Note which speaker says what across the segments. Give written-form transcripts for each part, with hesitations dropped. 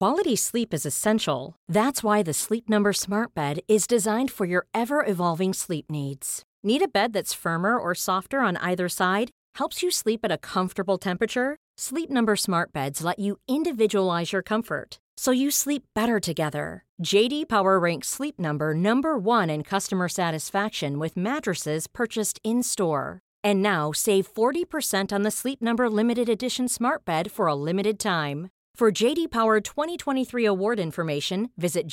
Speaker 1: Quality sleep is essential. That's why the Sleep Number Smart Bed is designed for your ever-evolving sleep needs. Need a bed that's firmer or softer on either side? Helps you sleep at a comfortable temperature? Sleep Number Smart Beds let you individualize your comfort, so you sleep better together. JD Power ranks Sleep Number number 1 in customer satisfaction with mattresses purchased in-store. And now, save 40% on the Sleep Number Limited Edition Smart Bed for a limited time. For JD Power 2023 award information, visit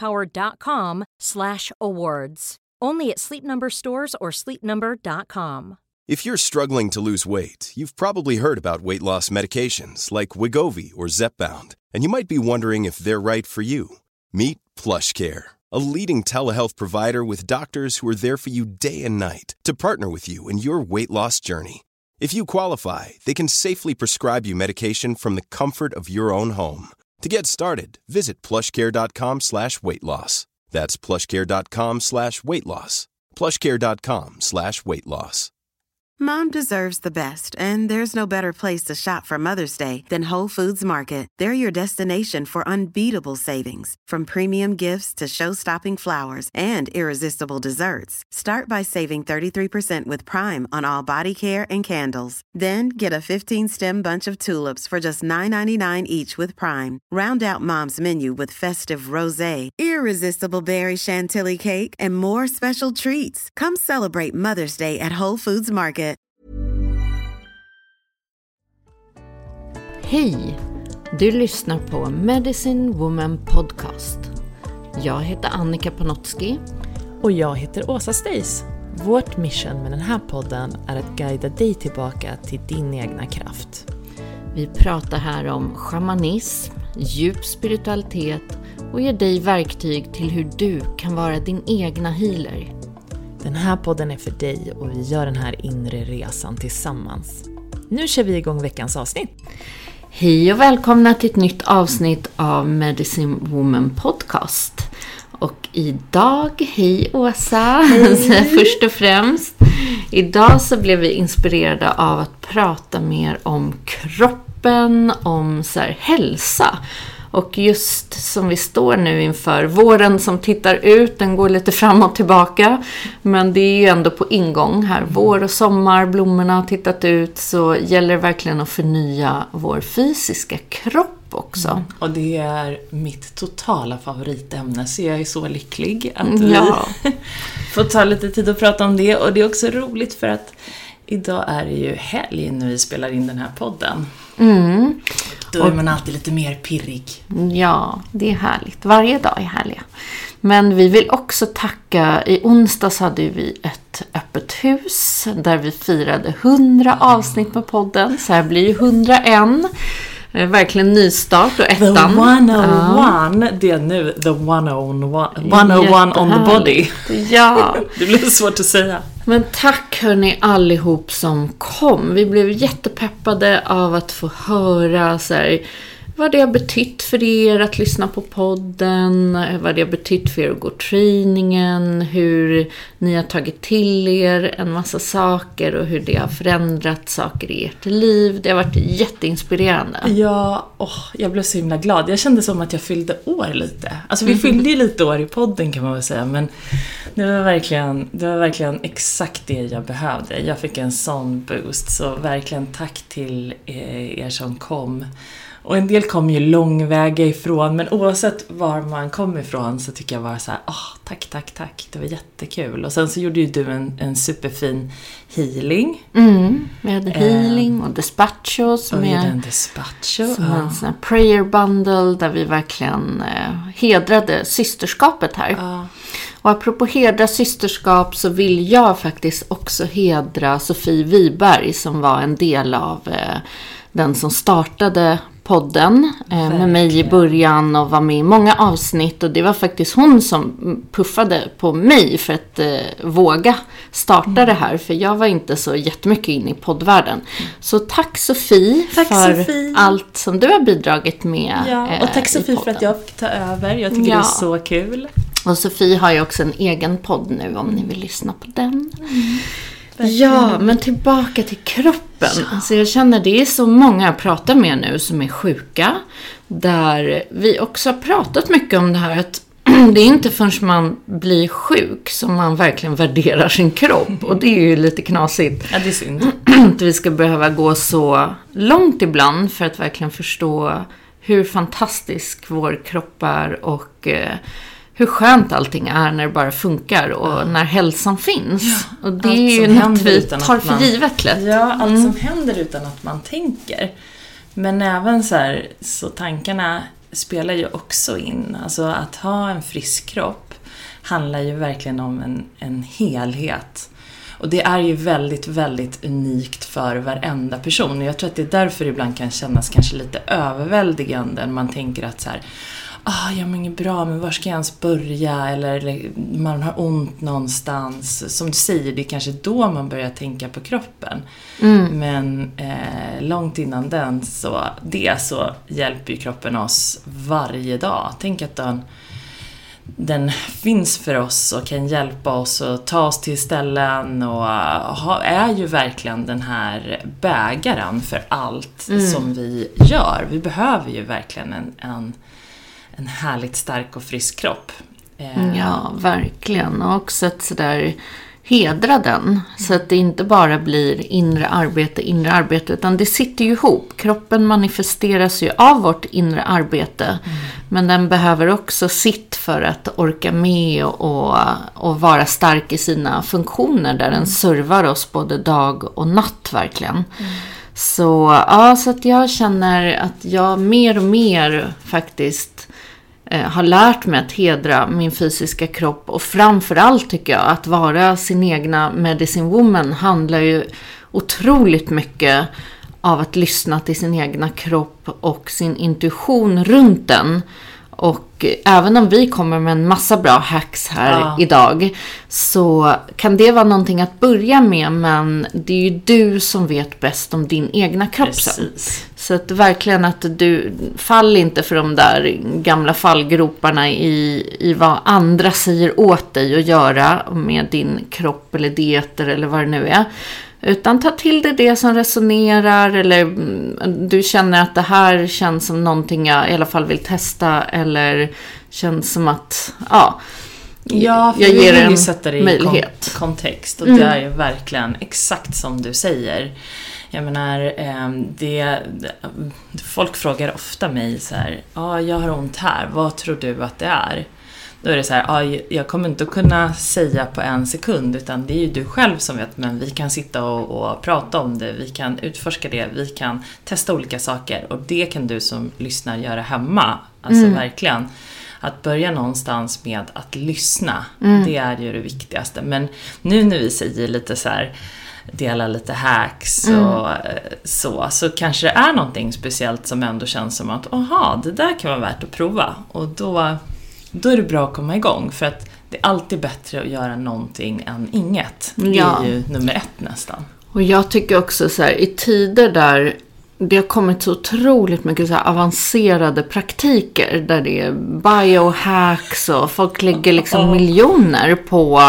Speaker 1: jdpower.com/awards. Only at Sleep Number stores or sleepnumber.com.
Speaker 2: If you're struggling to lose weight, you've probably heard about weight loss medications like Wegovy or Zepbound, and you might be wondering if they're right for you. Meet PlushCare, a leading telehealth provider with doctors who are there for you day and night to partner with you in your weight loss journey. If you qualify, they can safely prescribe you medication from the comfort of your own home. To get started, visit plushcare.com/weightloss. That's plushcare.com/weightloss. plushcare.com/weightloss.
Speaker 3: Mom deserves the best, and there's no better place to shop for Mother's Day than Whole Foods Market. They're your destination for unbeatable savings, from premium gifts to show-stopping flowers and irresistible desserts. Start by saving 33% with Prime on all body care and candles. Then get a 15-stem bunch of tulips for just $9.99 each with Prime. Round out Mom's menu with festive rosé, irresistible berry chantilly cake, and more special treats. Come celebrate Mother's Day at Whole Foods Market.
Speaker 4: Hej! Du lyssnar på Medicine Woman Podcast. Jag heter Annika Panotski.
Speaker 5: Och jag heter Åsa Stace. Vårt mission med den här podden är att guida dig tillbaka till din egna kraft.
Speaker 4: Vi pratar här om shamanism, djup spiritualitet och ger dig verktyg till hur du kan vara din egna healer.
Speaker 5: Den här podden är för dig och vi gör den här inre resan tillsammans. Nu kör vi igång veckans avsnitt.
Speaker 4: Hej och välkomna till ett nytt avsnitt av Medicine Woman Podcast. Och idag, hej Åsa, hej. Först och främst. Idag så blev vi inspirerade av att prata mer om kroppen, om så här, hälsa. Och just som vi står nu inför våren som tittar ut, den går lite fram och tillbaka. Men det är ju ändå på ingång här. Vår och sommar, blommorna har tittat ut, så gäller det verkligen att förnya vår fysiska kropp också.
Speaker 5: Och det är mitt totala favoritämne, så jag är så lycklig att vi får ta lite tid att prata om det. Och det är också roligt för att idag är det ju helg när vi spelar in den här podden.
Speaker 4: Mm.
Speaker 5: Då är man alltid lite mer pirrig.
Speaker 4: Ja, det är härligt. Varje dag är härliga. Men vi vill också tacka. I onsdags hade vi ett öppet hus där vi firade 100 avsnitt på podden. Så här blir ju 101. Verkligen nystart och ettan.
Speaker 5: The 101, det är nu the 101 on the body.
Speaker 4: Ja.
Speaker 5: Det blir svårt att säga.
Speaker 4: Men tack hörni allihop som kom. Vi blev jättepeppade av att få höra så här, vad det har betytt för er att lyssna på podden, vad det har betytt för er att gå träningen, hur ni har tagit till er en massa saker och hur det har förändrat saker i ert liv. Det har varit jätteinspirerande.
Speaker 5: Ja, jag blev så himla glad. Jag kände som att jag fyllde år lite. Alltså vi fyllde ju lite år i podden kan man väl säga, men det var verkligen exakt det jag behövde. Jag fick en sån boost, så verkligen tack till er som kom. Och en del kom ju långväga ifrån, men oavsett var man kom ifrån så tycker jag var så här, tack, det var jättekul. Och sen så gjorde ju du en superfin healing.
Speaker 4: Vi hade healing och despacho som är
Speaker 5: en despacho.
Speaker 4: Som en sån här prayer bundle där vi verkligen hedrade systerskapet här. Och apropå hedra systerskap så vill jag faktiskt också hedra Sofie Wiberg som var en del av den som startade podden med mig i början och var med i många avsnitt, och det var faktiskt hon som puffade på mig för att våga starta det här, för jag var inte så jättemycket inne i poddvärlden. Så tack Sofie för Sofie. Allt som du har bidragit med.
Speaker 5: Och tack Sofie för att jag fick ta över. Jag tycker det är så kul.
Speaker 4: Och Sofie har ju också en egen podd nu om ni vill lyssna på den. Ja, men tillbaka till kroppen. Ja. Alltså jag känner det är så många jag pratar med nu som är sjuka. Där vi också har pratat mycket om det här att det är inte förrän man blir sjuk som man verkligen värderar sin kropp. Och det är ju lite knasigt.
Speaker 5: Ja, det är synd.
Speaker 4: Att vi ska behöva gå så långt ibland för att verkligen förstå hur fantastisk vår kropp är och hur skönt allting är när det bara funkar och när hälsan finns. Ja, och det är ju något vi tar för givet lätt.
Speaker 5: Ja, allt som händer utan att man tänker. Men även så tankarna spelar ju också in. Alltså att ha en frisk kropp handlar ju verkligen om en helhet. Och det är ju väldigt, väldigt unikt för varenda person. Och jag tror att det är därför det ibland kan kännas kanske lite överväldigande när man tänker att jag mår inget bra, men var ska jag ens börja? Eller man har ont någonstans. Som du säger, det är kanske då man börjar tänka på kroppen. Men långt innan så hjälper ju kroppen oss varje dag. Tänk att den finns för oss och kan hjälpa oss att ta oss till ställen och är ju verkligen den här bägaren för allt som vi gör. Vi behöver ju verkligen en härligt stark och frisk kropp.
Speaker 4: Ja, verkligen. Och också att sådär hedra den. Så att det inte bara blir inre arbete. Utan det sitter ju ihop. Kroppen manifesteras ju av vårt inre arbete. Men den behöver också sitt för att orka med och vara stark i sina funktioner. Där den servar oss både dag och natt verkligen. Så att jag känner att jag mer och mer faktiskt har lärt mig att hedra min fysiska kropp. Och framförallt tycker jag att vara sin egna medicine woman handlar ju otroligt mycket av att lyssna till sin egna kropp och sin intuition runt den. Och även om vi kommer med en massa bra hacks här idag så kan det vara någonting att börja med, men det är ju du som vet bäst om din egna kropp. Så att verkligen att du fall inte för de där gamla fallgroparna i vad andra säger åt dig att göra med din kropp eller dieter eller vad det nu är. Utan ta till dig det som resonerar, eller du känner att det här känns som någonting jag i alla fall vill testa, eller känns som att
Speaker 5: jag ger en sätta det i
Speaker 4: möjlighet.
Speaker 5: Kontext. Och det är ju verkligen exakt som du säger. Jag menar, folk frågar ofta mig så här: jag har ont här, vad tror du att det är? Då är det så här, jag kommer inte att kunna säga på en sekund, utan det är ju du själv som vet, men vi kan sitta och prata om det, vi kan utforska det, vi kan testa olika saker, och det kan du som lyssnar göra hemma. Alltså verkligen, att börja någonstans med att lyssna, det är ju det viktigaste. Men nu när vi säger lite så här, dela lite hacks och så kanske det är någonting speciellt som ändå känns som att det där kan vara värt att prova, och då är det bra att komma igång, för att det är alltid bättre att göra någonting än inget. Det är ju nummer 1 nästan. Och
Speaker 4: jag tycker också så här, i tider där det har kommit så otroligt mycket så här avancerade praktiker, där det är biohacks och folk lägger liksom miljoner på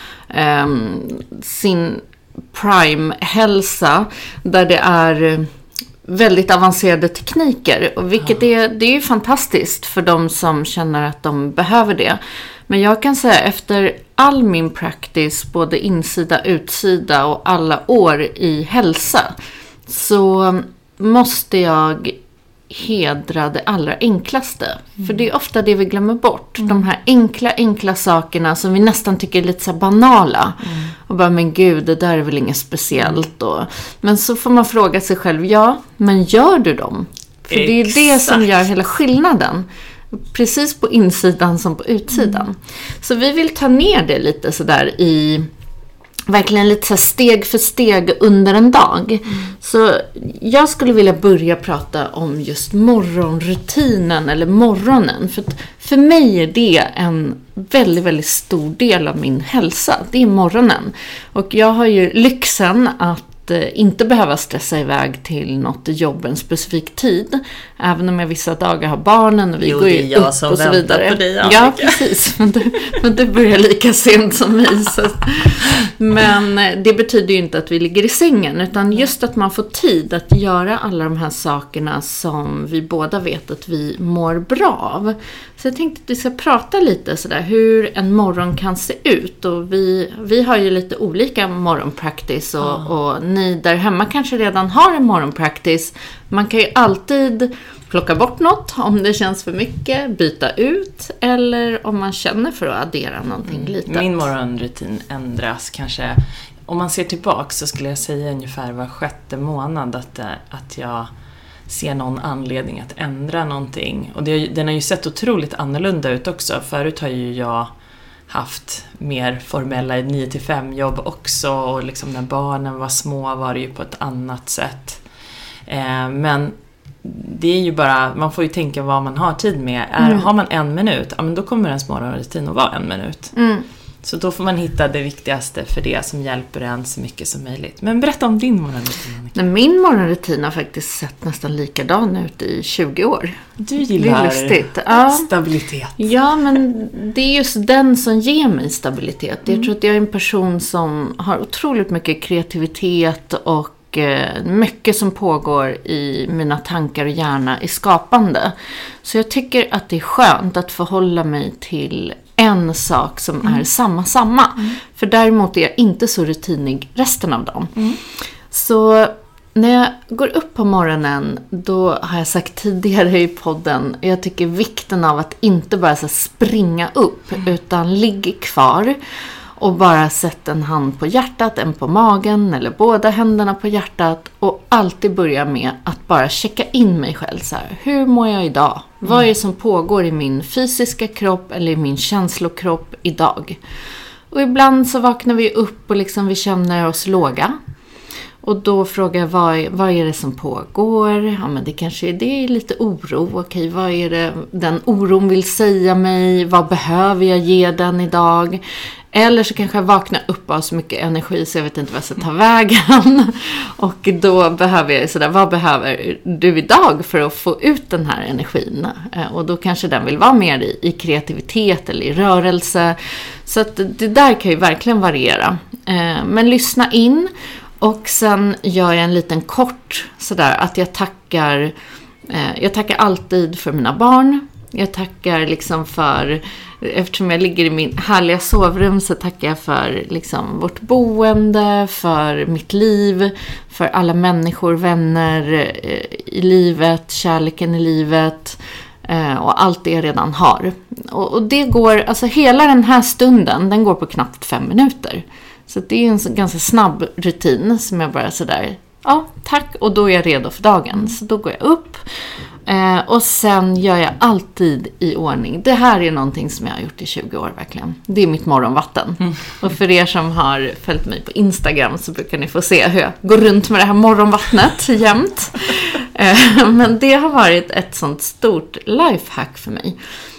Speaker 4: sin prime-hälsa, där det är väldigt avancerade tekniker, och vilket det är ju fantastiskt för de som känner att de behöver det. Men jag kan säga, efter all min practice, både insida, utsida och alla år i hälsa, så måste jag hedra det allra enklaste. För det är ofta det vi glömmer bort. De här enkla sakerna som vi nästan tycker är lite så banala. Och bara, men gud, det där är väl inget speciellt. Men så får man fråga sig själv, men gör du dem? För det är det som gör hela skillnaden. Precis på insidan som på utsidan. Så vi vill ta ner det lite sådär i verkligen lite så steg för steg under en dag. Så jag skulle vilja börja prata om just morgonrutinen eller morgonen. För mig är det en väldigt, väldigt stor del av min hälsa. Det är morgonen. Och jag har ju lyxen att inte behöva stressa iväg till något jobb en specifik tid. Även om jag vissa dagar har barnen och vi går ju upp och så vidare.
Speaker 5: På dig,
Speaker 4: ja, precis. Men du börjar lika sent som mig. Så. Men det betyder ju inte att vi ligger i sängen. Utan just att man får tid att göra alla de här sakerna som vi båda vet att vi mår bra av. Så jag tänkte att vi ska prata lite sådär hur en morgon kan se ut. Och vi har ju lite olika morgonpractice. Och ni där hemma kanske redan har en morgonpractice. Man kan ju alltid plocka bort något om det känns för mycket, byta ut eller om man känner för att addera någonting litet.
Speaker 5: Min morgonrutin ändras kanske, om man ser tillbaka så skulle jag säga ungefär var 6:e månad att jag ser någon anledning att ändra någonting. Och den har ju sett otroligt annorlunda ut också. Förut har ju jag haft mer formella 9-5 jobb också och liksom när barnen var små var det ju på ett annat sätt. Men det är ju bara, man får ju tänka vad man har tid med. Har man 1 minut, ja men då kommer ens morgonrutin att vara 1 minut. Så då får man hitta det viktigaste för det som hjälper en så mycket som möjligt. Men berätta om din morgonrutin.
Speaker 4: Min morgonrutin har faktiskt sett nästan likadan ut i 20 år.
Speaker 5: Du gillar stabilitet.
Speaker 4: Ja, men det är just den som ger mig stabilitet. Jag tror att jag är en person som har otroligt mycket kreativitet och mycket som pågår i mina tankar och hjärna i skapande. Så jag tycker att det är skönt att förhålla mig till en sak som är samma. För däremot är jag inte så rutinig resten av dagen. Så när jag går upp på morgonen, då har jag sagt tidigare i podden, jag tycker vikten av att inte bara så springa upp utan ligga kvar. Och bara sätta en hand på hjärtat, en på magen eller båda händerna på hjärtat. Och alltid börja med att bara checka in mig själv. Så här, hur mår jag idag? Vad är det som pågår i min fysiska kropp eller i min känslokropp idag? Och ibland så vaknar vi upp och liksom vi känner oss låga. Och då frågar jag, vad är det som pågår? Ja, men det kanske är lite oro. Okej, vad är det den oron vill säga mig? Vad behöver jag ge den idag? Eller så kanske jag vaknar upp av så mycket energi så jag vet inte vad jag ska ta vägen. Och då behöver jag sådär, vad behöver du idag för att få ut den här energin? Och då kanske den vill vara mer i kreativitet eller i rörelse. Så att det där kan ju verkligen variera. Men lyssna in. Och sen gör jag en liten kort sådär att jag tackar alltid för mina barn. Jag tackar liksom för, eftersom jag ligger i min härliga sovrum så tackar jag för liksom vårt boende, för mitt liv, för alla människor, vänner i livet, kärleken i livet och allt det jag redan har. Och det går, alltså hela den här stunden, den går på knappt 5 minuter. Så det är en ganska snabb rutin som jag bara sådär, ja tack, och då är jag redo för dagen. Så då går jag upp och sen gör jag alltid i ordning. Det här är någonting som jag har gjort i 20 år verkligen. Det är mitt morgonvatten. Och för er som har följt mig på Instagram så brukar ni få se hur jag går runt med det här morgonvattnet jämt. Men det har varit ett sånt stort lifehack för mig.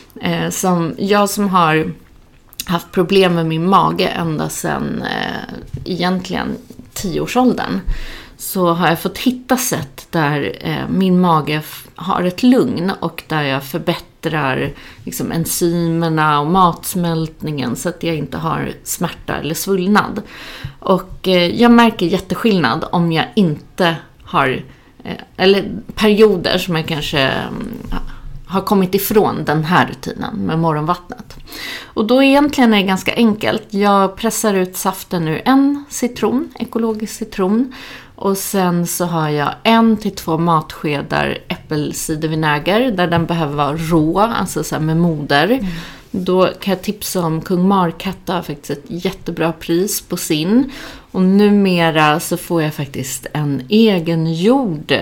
Speaker 4: Som har haft problem med min mage ända sedan egentligen 10-årsåldern. Så har jag fått hitta sätt där min mage har ett lugn och där jag förbättrar liksom enzymerna och matsmältningen så att jag inte har smärta eller svullnad. Och jag märker jätteskillnad om jag inte har, eller perioder som jag kanske har kommit ifrån den här rutinen med morgonvattnet. Och då egentligen är det ganska enkelt. Jag pressar ut saften ur en citron, ekologisk citron. Och sen så har jag 1-2 matskedar äppelcidervinäger där den behöver vara rå, alltså så här med moder. Då kan jag tipsa om Kung Markatta har faktiskt ett jättebra pris på sin. Och numera så får jag faktiskt en egengjord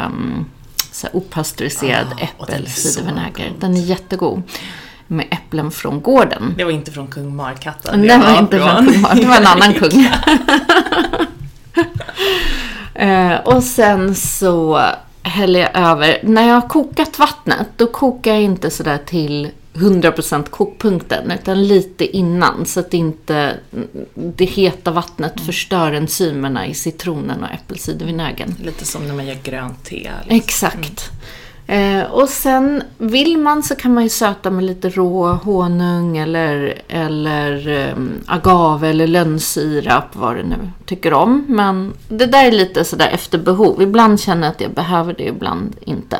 Speaker 4: så opastöriserad äppelcidervinäger. Den är jättegod. Med äpplen från gården.
Speaker 5: Det var inte från Kung Markatta.
Speaker 4: Det var inte från Kung Markatta. Det var en annan kung. Och sen så häller jag över. När jag har kokat vattnet, då kokar jag inte sådär till 100% kokpunkten, utan lite innan, så att inte det heta vattnet förstör enzymerna i citronen och äppelcidervinägen.
Speaker 5: Lite som när man gör grönt te.
Speaker 4: Liksom. Exakt. Och sen vill man så kan man ju söta med lite rå honung eller agave eller lönnsirap, vad du nu tycker om. Men det där är lite sådär efter behov. Ibland känner jag att jag behöver det, ibland inte.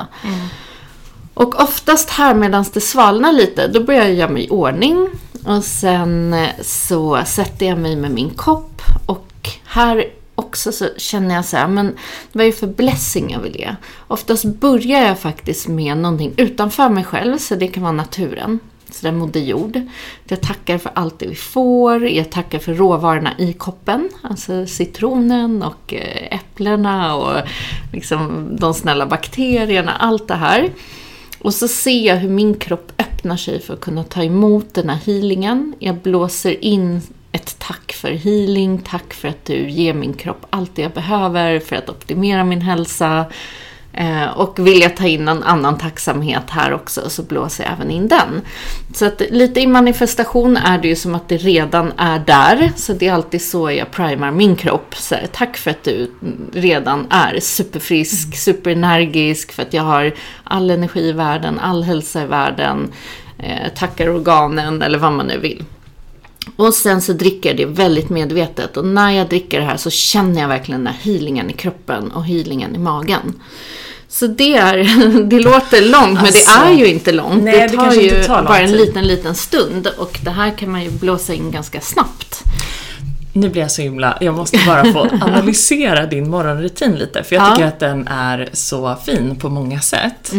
Speaker 4: Och oftast här medan det svalnar lite, då börjar jag göra mig i ordning. Och sen så sätter jag mig med min kopp. Och här också så känner jag så här, men vad är det för blessing jag vill ge? Oftast börjar jag faktiskt med någonting utanför mig själv, så det kan vara naturen. Så det är Moder Jord. Jag tackar för allt det vi får. Jag tackar för råvarorna i koppen. Alltså citronen och äpplena och liksom de snälla bakterierna. Allt det här. Och så ser jag hur min kropp öppnar sig för att kunna ta emot den här healingen. Jag blåser in ett tack för healing. Tack för att du ger min kropp allt det jag behöver för att optimera min hälsa. Och vill jag ta in en annan tacksamhet här också, så blåser jag även in den. Så att lite i manifestation är det ju som att det redan är där. Så det är alltid så jag primar min kropp. Så här, tack för att du redan är superfrisk, superenergisk. För att jag har all energi i världen, all hälsa i världen. Tackar organen eller vad man nu vill. Och sen så dricker jag det väldigt medvetet. Och när jag dricker det här så känner jag verkligen den här healingen i kroppen och healingen i magen. Så det låter långt, men det är ju inte långt.
Speaker 5: Nej,
Speaker 4: det tar ju bara en liten stund. Och det här kan man ju blåsa in ganska snabbt.
Speaker 5: Nu blir jag så himla... Jag måste bara få analysera din morgonrutin lite. För jag tycker att den är så fin på många sätt.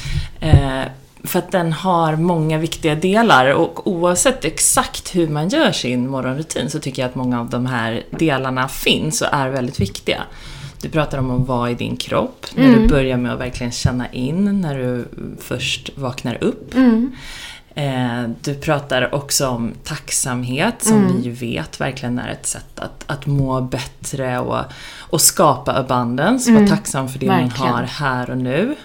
Speaker 5: För att den har många viktiga delar, och oavsett exakt hur man gör sin morgonrutin så tycker jag att många av de här delarna finns och är väldigt viktiga. Du pratar om att vara i din kropp när du börjar med att verkligen känna in när du först vaknar upp. Du pratar också om tacksamhet som vi ju vet verkligen är ett sätt att må bättre och skapa abundance. Vara tacksam för det man har här och nu.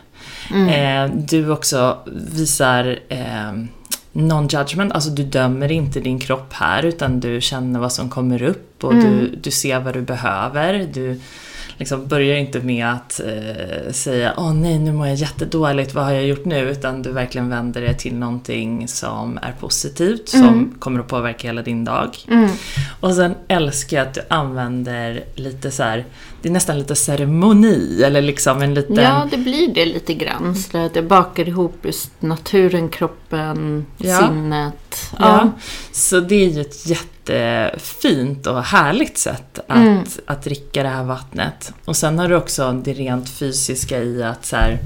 Speaker 5: Du också visar non-judgment, alltså du dömer inte din kropp här, utan du känner vad som kommer upp och du ser vad du behöver. Du liksom börjar inte med att säga nej, nu mår jag jättedåligt, vad har jag gjort nu? Utan du verkligen vänder det till någonting som är positivt, som kommer att påverka hela din dag. Och sen älskar jag att du använder lite så här, det är nästan lite ceremoni, eller liksom en liten... Ja, det blir det lite grann. Så att jag bakar ihop just naturen, kroppen, sinnet. Ja. Så det är ju ett jättefint och härligt sätt att dricka det här vattnet. Och sen har du också det rent fysiska i att så här,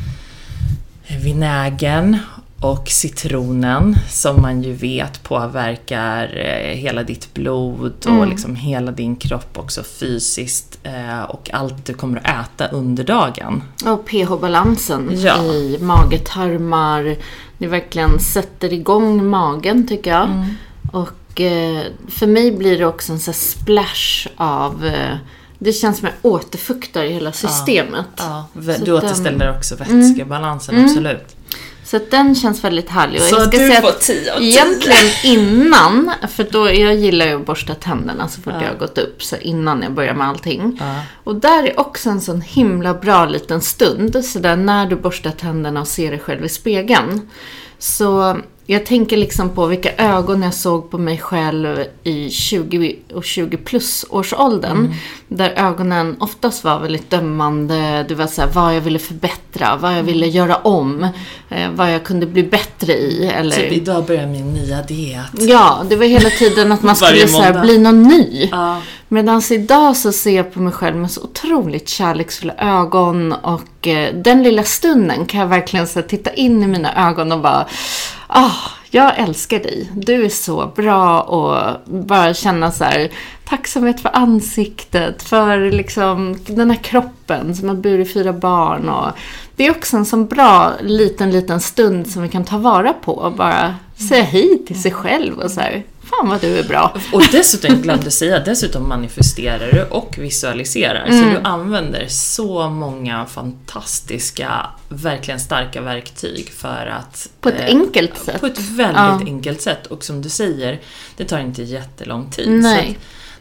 Speaker 5: vinägern och citronen, som man ju vet påverkar hela ditt blod och liksom hela din kropp också fysiskt, och allt du kommer att äta under dagen. Och pH-balansen i magetarmar, det verkligen sätter igång magen, tycker jag. Och för mig blir det också en sån här splash av... Det känns som att jag återfuktar i hela systemet. Du återställer också vätskebalansen, absolut. Så att den känns väldigt härlig. Och så jag ska säga får 10 av 10. Egentligen innan, för då jag gillar ju att borsta tänderna så fort jag har gått upp, så innan jag börjar med allting. Och där är också en sån himla bra liten stund, så där när du borstar tänderna och ser dig själv i spegeln. Så jag tänker liksom på vilka ögon jag såg på mig själv i 20 och 20 plus årsåldern. Där ögonen oftast var väldigt dömande. Det var så här, vad jag ville förbättra, vad jag ville göra om, vad jag kunde bli bättre i. Eller... Typ idag börjar min nya diet. Ja, det var hela tiden att man skulle så här, bli någon ny. Medan idag så ser jag på mig själv med så otroligt kärleksfulla ögon. Och den lilla stunden kan jag verkligen så här, titta in i mina ögon och bara... jag älskar dig. Du är så bra, och bara känna så här tacksamhet för ansiktet, för liksom den här kroppen som har burit 4 barn, och det är också en sån bra liten stund som vi kan ta vara på och bara säga hej till sig själv och så här, fan vad du är bra. Och dessutom glömde säga, dessutom manifesterar du och visualiserar. Så du använder så många fantastiska, verkligen starka verktyg för att... På ett enkelt sätt. På ett väldigt enkelt sätt. Och som du säger, det tar inte jättelång tid. Nej. Så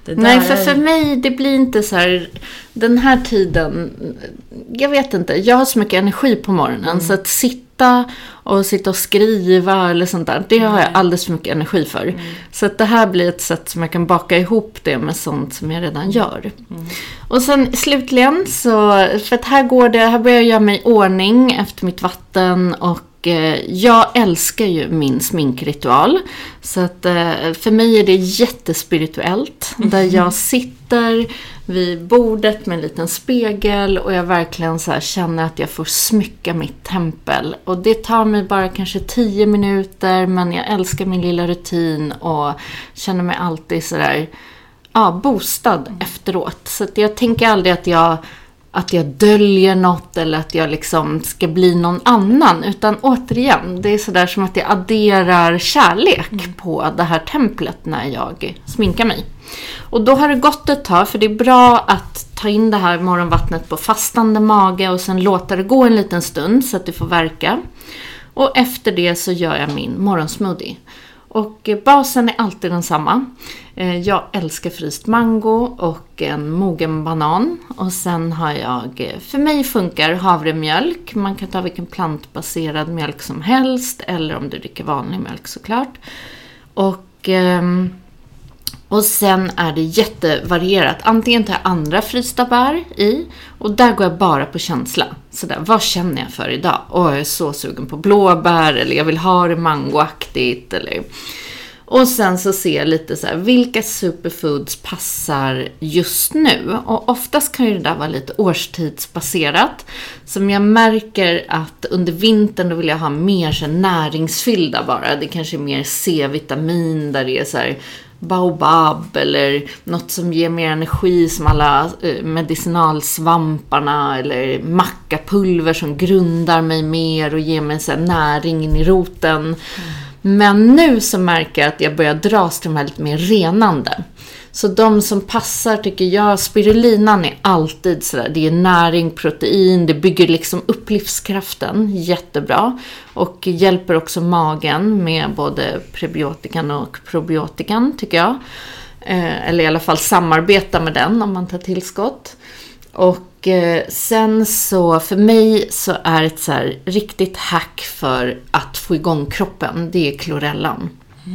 Speaker 4: Nej, för mig, det blir inte så här, den här tiden, jag vet inte, jag har så mycket energi på morgonen, så att sitta och skriva eller sånt där, det har jag alldeles för mycket energi för. Så att det här blir ett sätt som jag kan baka ihop det med sånt som jag redan gör. Och sen slutligen så, för att här börjar jag göra mig i ordning efter mitt vatten, och jag älskar ju min sminkritual. Så att för mig är det jättespirituellt. Där jag sitter vid bordet med en liten spegel, och jag verkligen så här känner att jag får smycka mitt tempel. Och det tar mig bara kanske 10 minuter, men jag älskar min lilla rutin och känner mig alltid så där boostad efteråt. Så att jag tänker aldrig att jag döljer något eller att jag liksom ska bli någon annan. Utan återigen, det är sådär som att jag adderar kärlek på det här templet när jag sminkar mig. Och då har det gått ett tag, för det är bra att ta in det här morgonvattnet på fastande mage och sen låta det gå en liten stund så att det får verka. Och efter det så gör jag min morgonsmoothie. Och basen är alltid densamma. Jag älskar fryst mango och en mogen banan. Och sen har jag, för mig funkar havremjölk. Man kan ta vilken plantbaserad mjölk som helst. Eller om du dricker vanlig mjölk såklart. Och sen är det jättevarierat. Antingen tar jag andra frysta bär i. Och där går jag bara på känsla. Sådär, vad känner jag för idag? Jag är så sugen på blåbär. Eller jag vill ha det mangoaktigt. Och sen så ser jag lite så här, vilka superfoods passar just nu. Och oftast kan ju det där vara lite årstidsbaserat. Som jag märker att under vintern då vill jag ha mer så näringsfyllda bara. Det kanske är mer C-vitamin där det är så här baobab eller något som ger mer energi, som alla medicinalsvamparna eller mackapulver som grundar mig mer och ger mig så här näring in i roten. Men nu så märker jag att jag börjar dras till de här lite mer renande. Så de som passar tycker jag, spirulinan är alltid sådär, det är näring, protein, det bygger liksom upp livskraften, jättebra. Och hjälper också magen med både prebiotikan och probiotikan tycker jag. Eller i alla fall samarbeta med den om man tar tillskott. Och sen så för mig så är ett så här riktigt hack för att få igång kroppen, det är klorellan.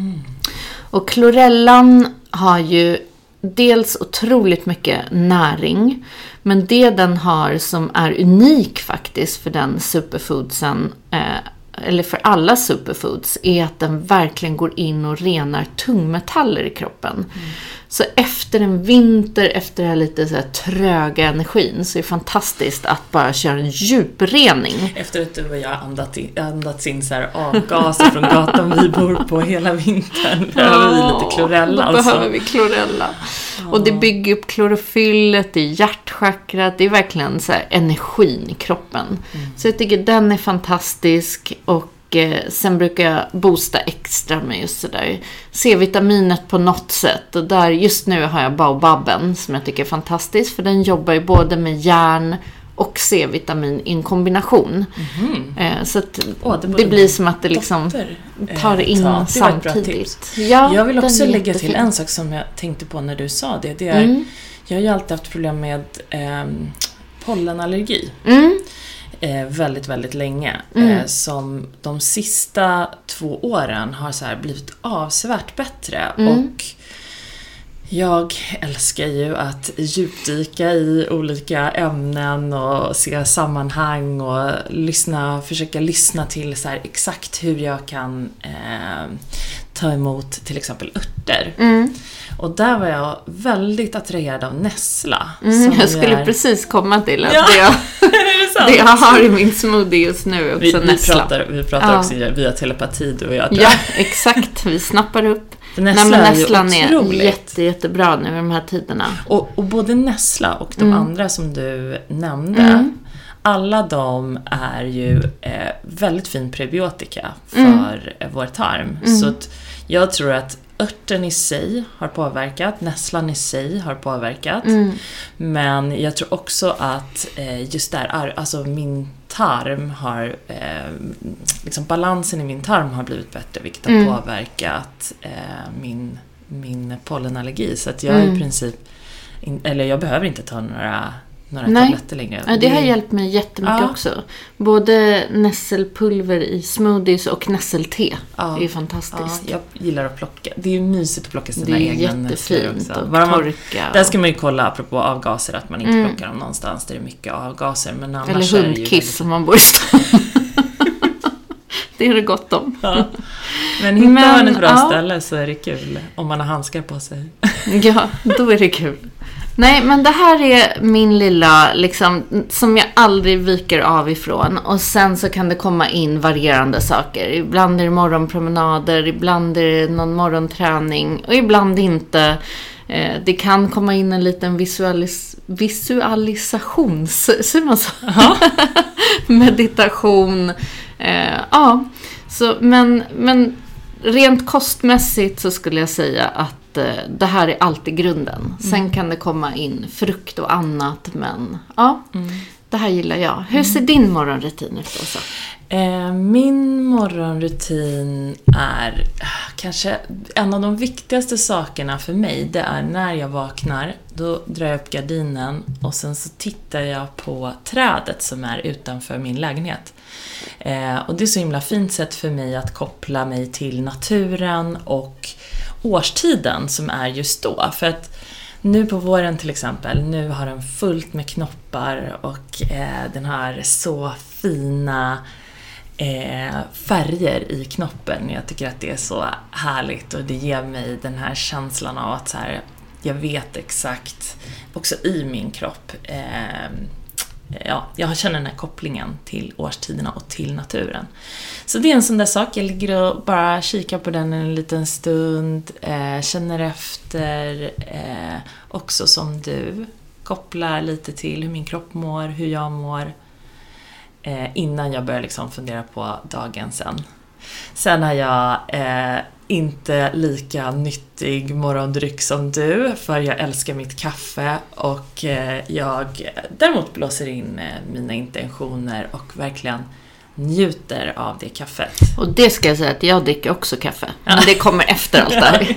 Speaker 4: Och klorellan har ju dels otroligt mycket näring, men det den har som är unik faktiskt för den superfoodsen, eller för alla superfoods, är att den verkligen går in och renar tungmetaller i kroppen. Så efter en vinter, efter den här lite så här tröga energin, så är det fantastiskt att bara köra en djuprening.
Speaker 5: Efter att du och jag andats in så här avgaser från gatan vi bor på hela vintern, behöver vi lite klorella.
Speaker 4: Då behöver vi klorella. Och det bygger upp klorofyllet, det är hjärtchakrat, det är verkligen så här energin i kroppen. Så jag tycker den är fantastisk. Och sen brukar jag boosta extra med just sådär C-vitaminet på något sätt. Och där just nu har jag baobaben som jag tycker är fantastisk. För den jobbar ju både med järn och C-vitamin i en kombination. Så att det blir som att det liksom tar in samtidigt.
Speaker 5: Ja, jag vill också lägga till en sak som jag tänkte på när du sa det. Det är, jag har ju alltid haft problem med pollenallergi. Väldigt, väldigt länge. Som de sista 2 åren har så här blivit avsevärt bättre. Och jag älskar ju att djupdyka i olika ämnen och se sammanhang och försöka lyssna till så här exakt hur jag kan ta emot till exempel örter. Och där var jag väldigt attraherad av nässla.
Speaker 4: Jag skulle precis komma till att det jag har i min smoothie just nu också nässla.
Speaker 5: Vi pratar också via telepati, du och jag.
Speaker 4: Ja, exakt. Vi snappar upp. Nässlan är jättebra nu i de här tiderna.
Speaker 5: Och både nässla och de andra som du nämnde, alla de är ju väldigt fin prebiotika för vår tarm. Så att jag tror att örten i sig har påverkat, nässlan i sig har påverkat. Men jag tror också att just där, alltså min tarm har, liksom balansen i min tarm har blivit bättre, vilket har påverkat min pollenallergi. Så att jag i princip, eller jag behöver inte ta några tabletter längre.
Speaker 4: Ja, det har hjälpt mig jättemycket också. Både nässelpulver i smoothies och nässelte. Ja. Det är fantastiskt.
Speaker 5: Ja, jag gillar att plocka. Det är ju mysigt att plocka sina egna nässlor också.
Speaker 4: Och torka.
Speaker 5: Där ska man ju kolla, apropå avgaser, att man inte plockar dem någonstans där det är mycket avgaser. Men annars
Speaker 4: eller hundkiss som man bor i stan. Det är det gott om.
Speaker 5: Ja. Men hittar man ett bra ställe så är det kul. Om man har handskar på sig.
Speaker 4: Ja, då är det kul. Nej, men det här är min lilla, liksom, som jag aldrig viker av ifrån. Och sen så kan det komma in varierande saker. Ibland är det morgonpromenader, ibland är det någon morgonträning och ibland inte. Det kan komma in en liten visualisations, säger man så? Meditation. Ja, så, men rent kostmässigt så skulle jag säga att det här är alltid grunden. Sen kan det komma in frukt och annat, men ja, det här gillar jag. Hur ser din morgonrutin ut då så?
Speaker 5: Min morgonrutin är kanske en av de viktigaste sakerna för mig. Det är när jag vaknar, då drar jag upp gardinen och sen så tittar jag på trädet som är utanför min lägenhet. Och det är så himla fint sätt för mig att koppla mig till naturen och årstiden som är just då. För att nu på våren till exempel, nu har den fullt med knoppar och den har så fina färger i knoppen. Jag tycker att det är så härligt och det ger mig den här känslan av att så här, jag vet exakt också i min kropp. Jag känner den här kopplingen till årstiderna och till naturen. Så det är en sån där sak. Jag ligger och bara kikar på den en liten stund. Känner efter. Också som du. Kopplar lite till hur min kropp mår. Hur jag mår. Innan jag börjar liksom fundera på dagen sen. Sen har jag inte lika nyttig morgondryck som du, för jag älskar mitt kaffe och jag däremot blåser in mina intentioner och verkligen njuter av det kaffet.
Speaker 4: Och det ska jag säga att jag dricker också kaffe, men det kommer efter allt där.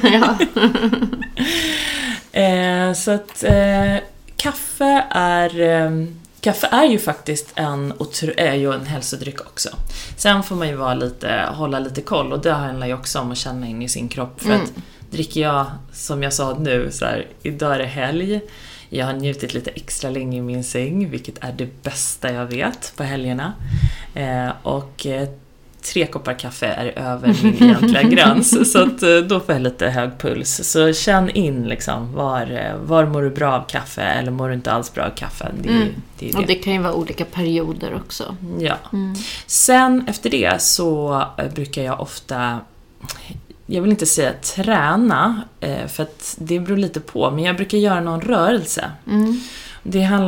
Speaker 5: Så att kaffe är ju faktiskt en hälsodryck också. Sen får man ju hålla lite koll, och det handlar ju också om att känna in i sin kropp. För att dricker jag, som jag sa nu, så här, idag är det helg. Jag har njutit lite extra länge i min säng, vilket är det bästa jag vet på helgerna. Och 3 koppar kaffe är över min egentliga gräns. Så att då får jag lite hög puls. Så känn in liksom, var mår du bra av kaffe eller mår du inte alls bra av kaffe. Det är det.
Speaker 4: Och det kan ju vara olika perioder också.
Speaker 5: Ja. Sen efter det så brukar jag ofta, jag vill inte säga träna, för att det beror lite på, men jag brukar göra någon rörelse. Det handlar.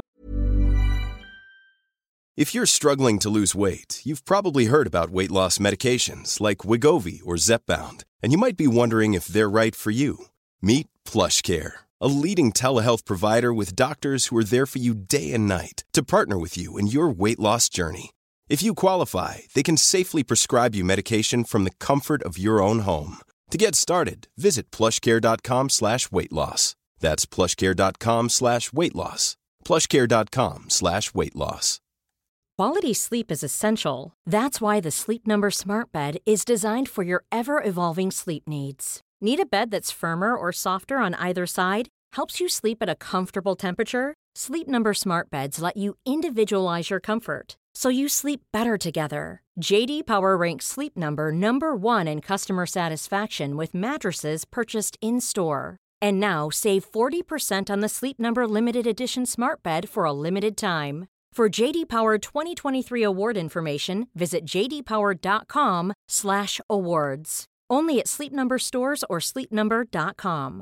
Speaker 2: If you're struggling to lose weight, you've probably heard about weight loss medications like Wegovy or Zepbound, and you might be wondering if they're right for you. Meet PlushCare, a leading telehealth provider with doctors who are there for you day and night to partner with you in your weight loss journey. If you qualify, they can safely prescribe you medication from the comfort of your own home. To get started, visit plushcare.com/weightloss. That's plushcare.com/weightloss. plushcare.com/weightloss.
Speaker 1: Quality sleep is essential. That's why the Sleep Number Smart Bed is designed for your ever-evolving sleep needs. Need a bed that's firmer or softer on either side? Helps you sleep at a comfortable temperature? Sleep Number Smart Beds let you individualize your comfort, so you sleep better together. JD Power ranks Sleep Number #1 in customer satisfaction with mattresses purchased in-store. And now, save 40% on the Sleep Number Limited Edition Smart Bed for a limited time. For JD Power 2023 award information, visit jdpower.com/awards. Only at Sleep Number stores or sleepnumber.com.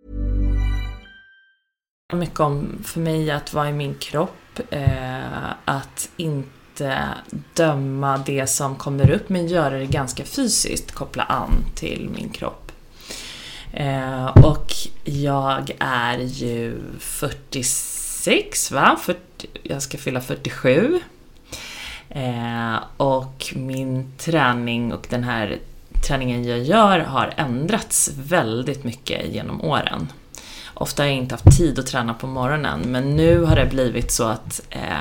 Speaker 5: Mycket om för mig att vara i min kropp, att inte döma det som kommer upp, men göra det ganska fysiskt, koppla an till min kropp. Och jag är ju 46, va? Jag ska fylla 47. Och min träning och den här träningen jag gör har ändrats väldigt mycket genom åren. Ofta har jag inte haft tid att träna på morgonen, men nu har det blivit så att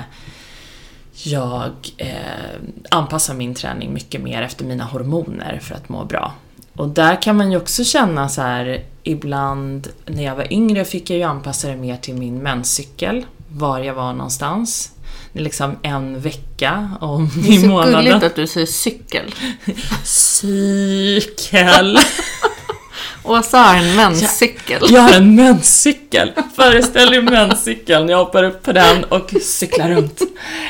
Speaker 5: jag anpassar min träning mycket mer efter mina hormoner för att må bra. Och där kan man ju också känna så här, ibland när jag var yngre fick jag ju anpassa det mer till min menscykel, var jag var någonstans. Det är liksom en vecka om i månaden. Det är så
Speaker 4: gulligt att du säger cykel.
Speaker 5: Cykel.
Speaker 4: Åsa har en menscykel.
Speaker 5: Jag har en menscykel. Föreställ dig menscykeln. Jag hoppar upp på den och cyklar runt.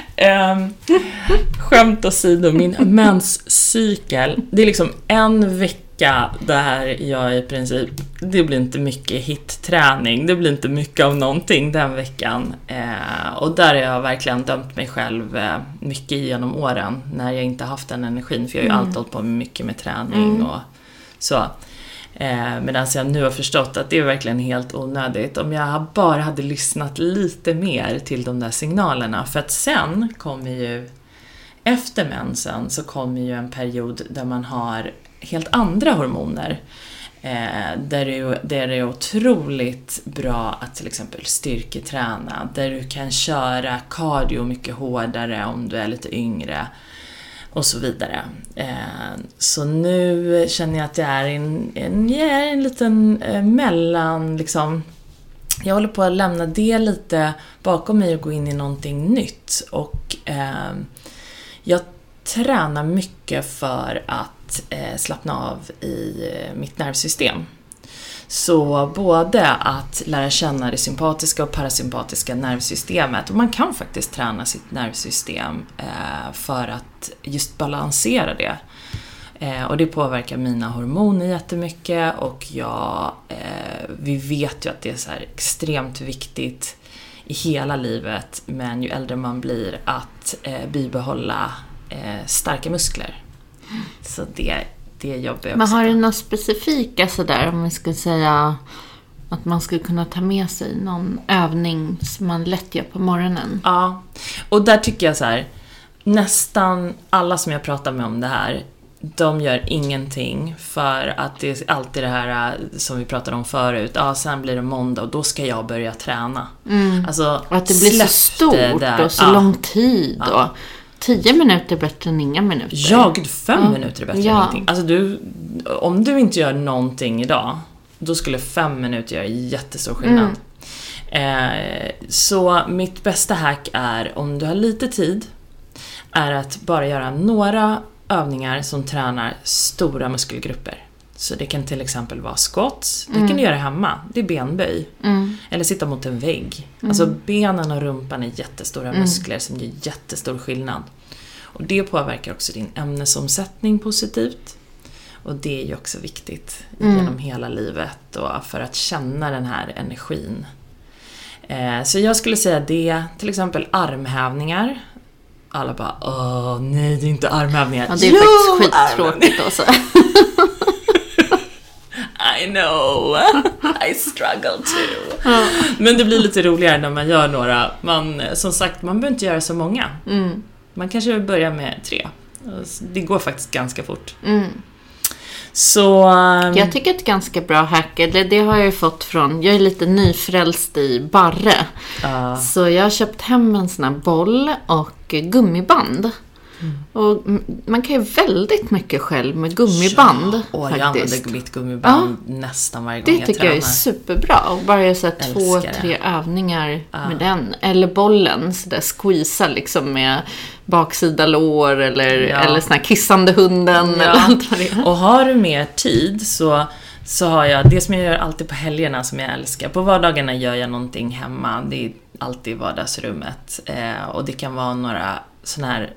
Speaker 5: Skämt åsido, min menscykel. Det är liksom en vecka där jag i princip, det blir inte mycket hitträning. Det blir inte mycket av någonting den veckan. Och där har jag verkligen dömt mig själv mycket genom åren. När jag inte haft den energin. För jag har ju alltid hållit på mycket med träning och så. Medan jag nu har förstått att det är verkligen helt onödigt. Om jag bara hade lyssnat lite mer till de där signalerna. För att sen kommer ju, efter mensen så kommer ju en period där man har helt andra hormoner. Där det är otroligt bra att till exempel styrketräna. Där du kan köra cardio mycket hårdare om du är lite yngre. Och så vidare. Så nu känner jag att jag är en liten mellan liksom. Jag håller på att lämna det lite bakom mig och gå in i någonting nytt. Och jag tränar mycket för att slappna av i mitt nervsystem. Så både att lära känna det sympatiska och parasympatiska nervsystemet. Och man kan faktiskt träna sitt nervsystem för att just balansera det. Och det påverkar mina hormoner jättemycket. Och vi vet ju att det är så här extremt viktigt i hela livet. Men ju äldre man blir att bibehålla starka muskler. Så det jobbar jag också.
Speaker 4: Men har du något specifika sådär, om vi skulle säga att man skulle kunna ta med sig någon övning som man lätt gör på morgonen?
Speaker 5: Ja, och där tycker jag så här, nästan alla som jag pratar med om det här, de gör ingenting för att det är alltid det här som vi pratade om förut. Ja, sen blir det måndag och då ska jag börja träna. Alltså,
Speaker 4: och att det blir så stort och så lång tid och 10 minuter är bättre än inga minuter.
Speaker 5: Ja, 5 minuter är bättre än ingenting. Alltså om du inte gör någonting idag, då skulle 5 minuter göra jättestor skillnad. Så mitt bästa hack är, om du har lite tid, är att bara göra några övningar som tränar stora muskelgrupper. Så det kan till exempel vara squats. Det kan du göra hemma. Det är benböj. Eller sitta mot en vägg. Alltså benen och rumpan är jättestora muskler som gör jättestor skillnad. Och det påverkar också din ämnesomsättning positivt. Och det är ju också viktigt genom hela livet. Och för att känna den här energin. Så jag skulle säga det. Till exempel armhävningar. Alla bara, nej, det är inte armhävningar.
Speaker 4: Ja, det är faktiskt skittråkigt också.
Speaker 5: I know, I struggle too. Men det blir lite roligare när man gör några. Som sagt, man behöver inte göra så många. Man kanske börjar med 3. Det går faktiskt ganska fort. Så
Speaker 4: jag tycker ett ganska bra hack, det har jag ju fått från, jag är lite nyfrälst i barre. Så jag har köpt hem en sån här boll och gummiband. Och man kan ju väldigt mycket själv med gummiband.
Speaker 5: Ja, och jag använder mitt gummiband nästan varje gång jag tränar.
Speaker 4: Det tycker jag är superbra. Och bara göra 2-3 övningar med den. Eller bollen, så där squeeza liksom med baksida lår eller sån här kissande hunden. Eller allt vad det är.
Speaker 5: Och har du mer tid så har jag det som jag gör alltid på helgerna som jag älskar. På vardagarna gör jag någonting hemma. Det är alltid i vardagsrummet. Och det kan vara några såna här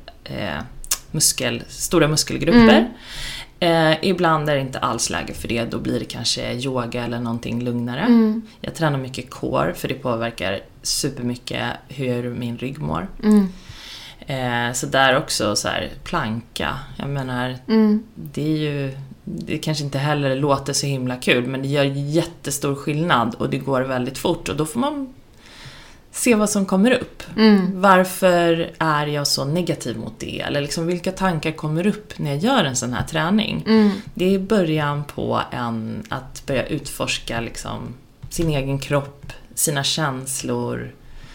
Speaker 5: stora muskelgrupper. Ibland är det inte alls läge för det. Då blir det kanske yoga eller någonting lugnare. Jag tränar mycket core, för det påverkar supermycket hur min rygg mår. Så där också så här, planka. Jag menar, det kanske inte heller låter så himla kul, men det gör jättestor skillnad och det går väldigt fort. Och då får man se vad som kommer upp. Varför är jag så negativ mot det? Eller liksom, vilka tankar kommer upp när jag gör en sån här träning? Det är början på att börja utforska liksom, sin egen kropp, sina känslor,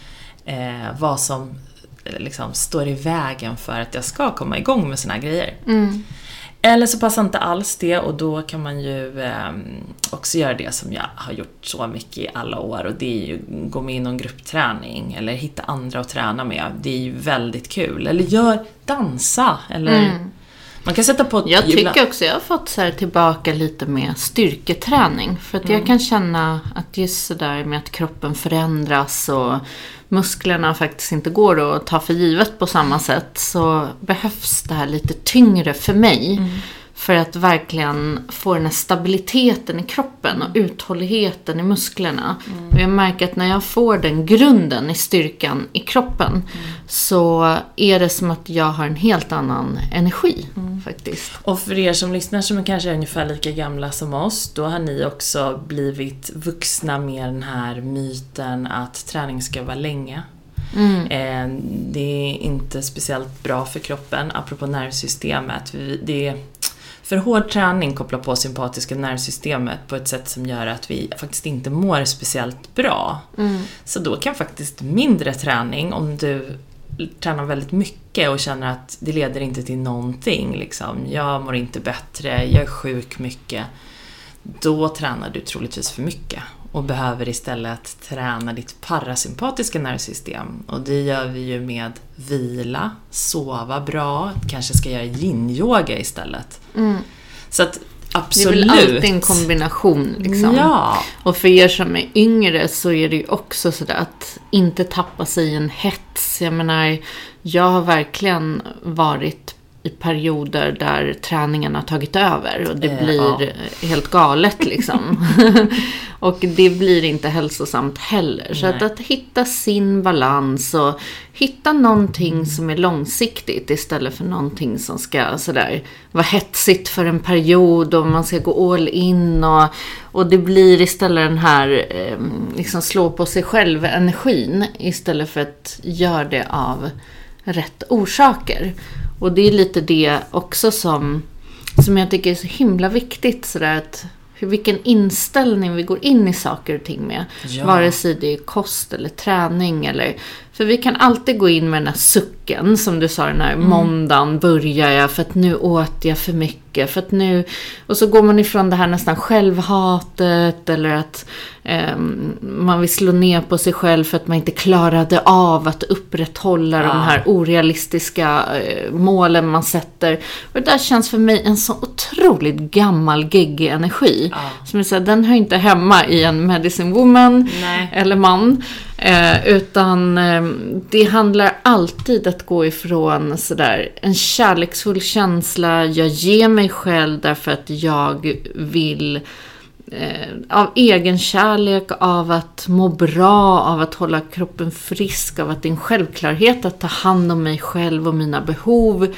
Speaker 5: vad som liksom, står i vägen för att jag ska komma igång med såna här grejer. Eller så passar inte alls det, och då kan man ju också göra det som jag har gjort så mycket i alla år, och det är ju gå med i någon gruppträning eller hitta andra att träna med. Det är ju väldigt kul. Eller dansa eller man kan sätta på.
Speaker 4: Jag tycker också jag har fått så här tillbaka lite med styrketräning, för att jag kan känna att just så där med att kroppen förändras och musklerna faktiskt inte går att ta för givet på samma sätt, så behövs det här lite tyngre för mig för att verkligen få den här stabiliteten i kroppen och uthålligheten i musklerna. Och jag märker att när jag får den grunden i styrkan i kroppen så är det som att jag har en helt annan energi faktiskt.
Speaker 5: Och för er som lyssnar som är kanske ungefär lika gamla som oss, då har ni också blivit vuxna med den här myten att träning ska vara länge. Det är inte speciellt bra för kroppen, apropå nervsystemet. För hård träning kopplar på sympatiska nervsystemet på ett sätt som gör att vi faktiskt inte mår speciellt bra. Så då kan faktiskt mindre träning, om du tränar väldigt mycket och känner att det leder inte till någonting, liksom, jag mår inte bättre, jag är sjuk mycket, då tränar du troligtvis för mycket och behöver istället träna ditt parasympatiska nervsystem. Och det gör vi ju med vila, sova bra, kanske ska göra yin-yoga istället. Så att absolut.
Speaker 4: Det är väl alltid en kombination liksom.
Speaker 5: Ja.
Speaker 4: Och för er som är yngre så är det ju också sådär att inte tappa sig i en hets. Jag menar, jag har verkligen varit i perioder där träningen har tagit över och det blir helt galet liksom. Och det blir inte hälsosamt heller. Så att hitta sin balans och hitta någonting som är långsiktigt istället för någonting som ska sådär vara hetsigt för en period och man ska gå all in och det blir istället den här liksom slå på sig själv energin istället för att göra det av rätt orsaker. Och det är lite det också som jag tycker är så himla viktigt, sådär att vilken inställning vi går in i saker och ting med. Ja. Vare sig det är kost eller träning eller... För vi kan alltid gå in med den här sucken, som du sa, den här måndagen börjar jag för att nu åt jag för mycket. För att nu... Och så går man ifrån det här nästan självhatet eller att man vill slå ner på sig själv för att man inte klarade av att upprätthålla de här orealistiska målen man sätter. Och det där känns för mig en så otroligt gammal geggig energi. Som jag säger, den hör inte hemma i en medicine woman eller man. Utan det handlar alltid att gå ifrån sådär en kärleksfull känsla. Jag ger mig själv därför att jag vill av egen kärlek, av att må bra, av att hålla kroppen frisk, av att det är en självklarhet att ta hand om mig själv och mina behov.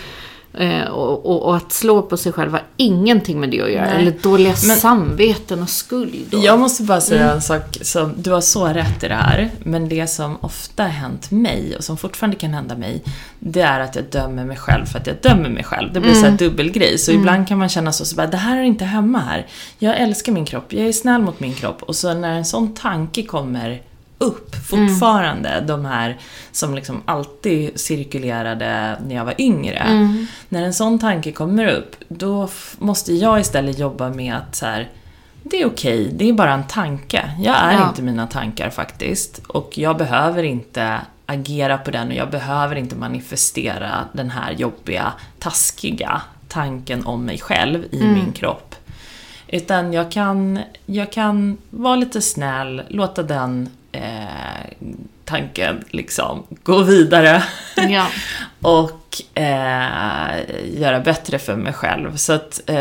Speaker 4: Och att slå på sig själv har ingenting med det att göra. Eller dåliga samveten och skuld.
Speaker 5: Jag måste bara säga en sak som, du har så rätt i det här. Men det som ofta har hänt mig och som fortfarande kan hända mig, det är att jag dömer mig själv för att jag dömer mig själv. Det blir så här dubbelgrej. Så ibland kan man känna så bara, det här är inte hemma här. Jag älskar min kropp, jag är snäll mot min kropp. Och så när en sån tanke kommer upp fortfarande, de här som liksom alltid cirkulerade när jag var yngre. När en sån tanke kommer upp, då måste jag istället jobba med att så här, det är okej, det är bara en tanke. Jag är inte mina tankar faktiskt, och jag behöver inte agera på den och jag behöver inte manifestera den här jobbiga, taskiga tanken om mig själv i min kropp. Utan jag kan vara lite snäll, låta den tanken liksom gå vidare och göra bättre för mig själv. Så att det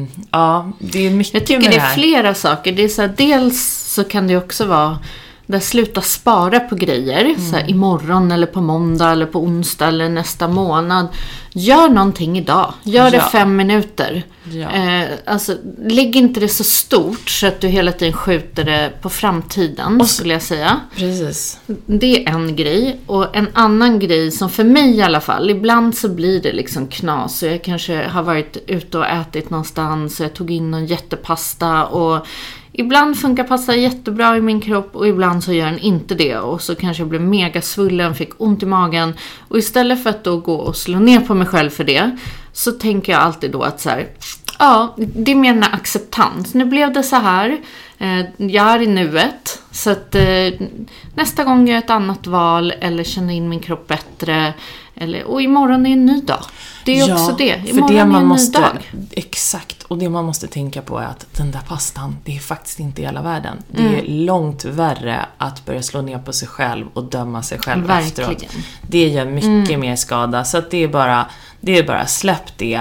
Speaker 5: är mycket.
Speaker 4: Jag tycker det är flera saker. Det är så här, dels så kan det också vara där sluta spara på grejer så här, imorgon eller på måndag eller på onsdag eller nästa månad. Gör någonting idag. Gör det 5 minuter.
Speaker 5: Ja.
Speaker 4: Alltså, lägg inte det så stort så att du hela tiden skjuter det på framtiden, skulle jag säga.
Speaker 5: Precis.
Speaker 4: Det är en grej. Och en annan grej som för mig i alla fall, ibland så blir det liksom knas. Så jag kanske har varit ute och ätit någonstans och jag tog in någon jättepasta och ibland funkar pasta jättebra i min kropp och ibland så gör den inte det. Och så kanske jag blev mega svullen, fick ont i magen. Och istället för att då gå och slå ner på mig själv för det, så tänker jag alltid då att så här, ja, det är mer en acceptans. Nu blev det så här. Jag är i nuet. Så att nästa gång gör jag ett annat val eller känner in min kropp bättre. Och imorgon är en ny dag. Det är också det. Imorgon
Speaker 5: för det man
Speaker 4: är en
Speaker 5: måste,
Speaker 4: ny dag.
Speaker 5: Exakt. Och det man måste tänka på är att den där pastan, det är faktiskt inte hela världen. Det är långt värre att börja slå ner på sig själv och döma sig själv efteråt. Det gör mycket mer skada. Så att det är bara släpp det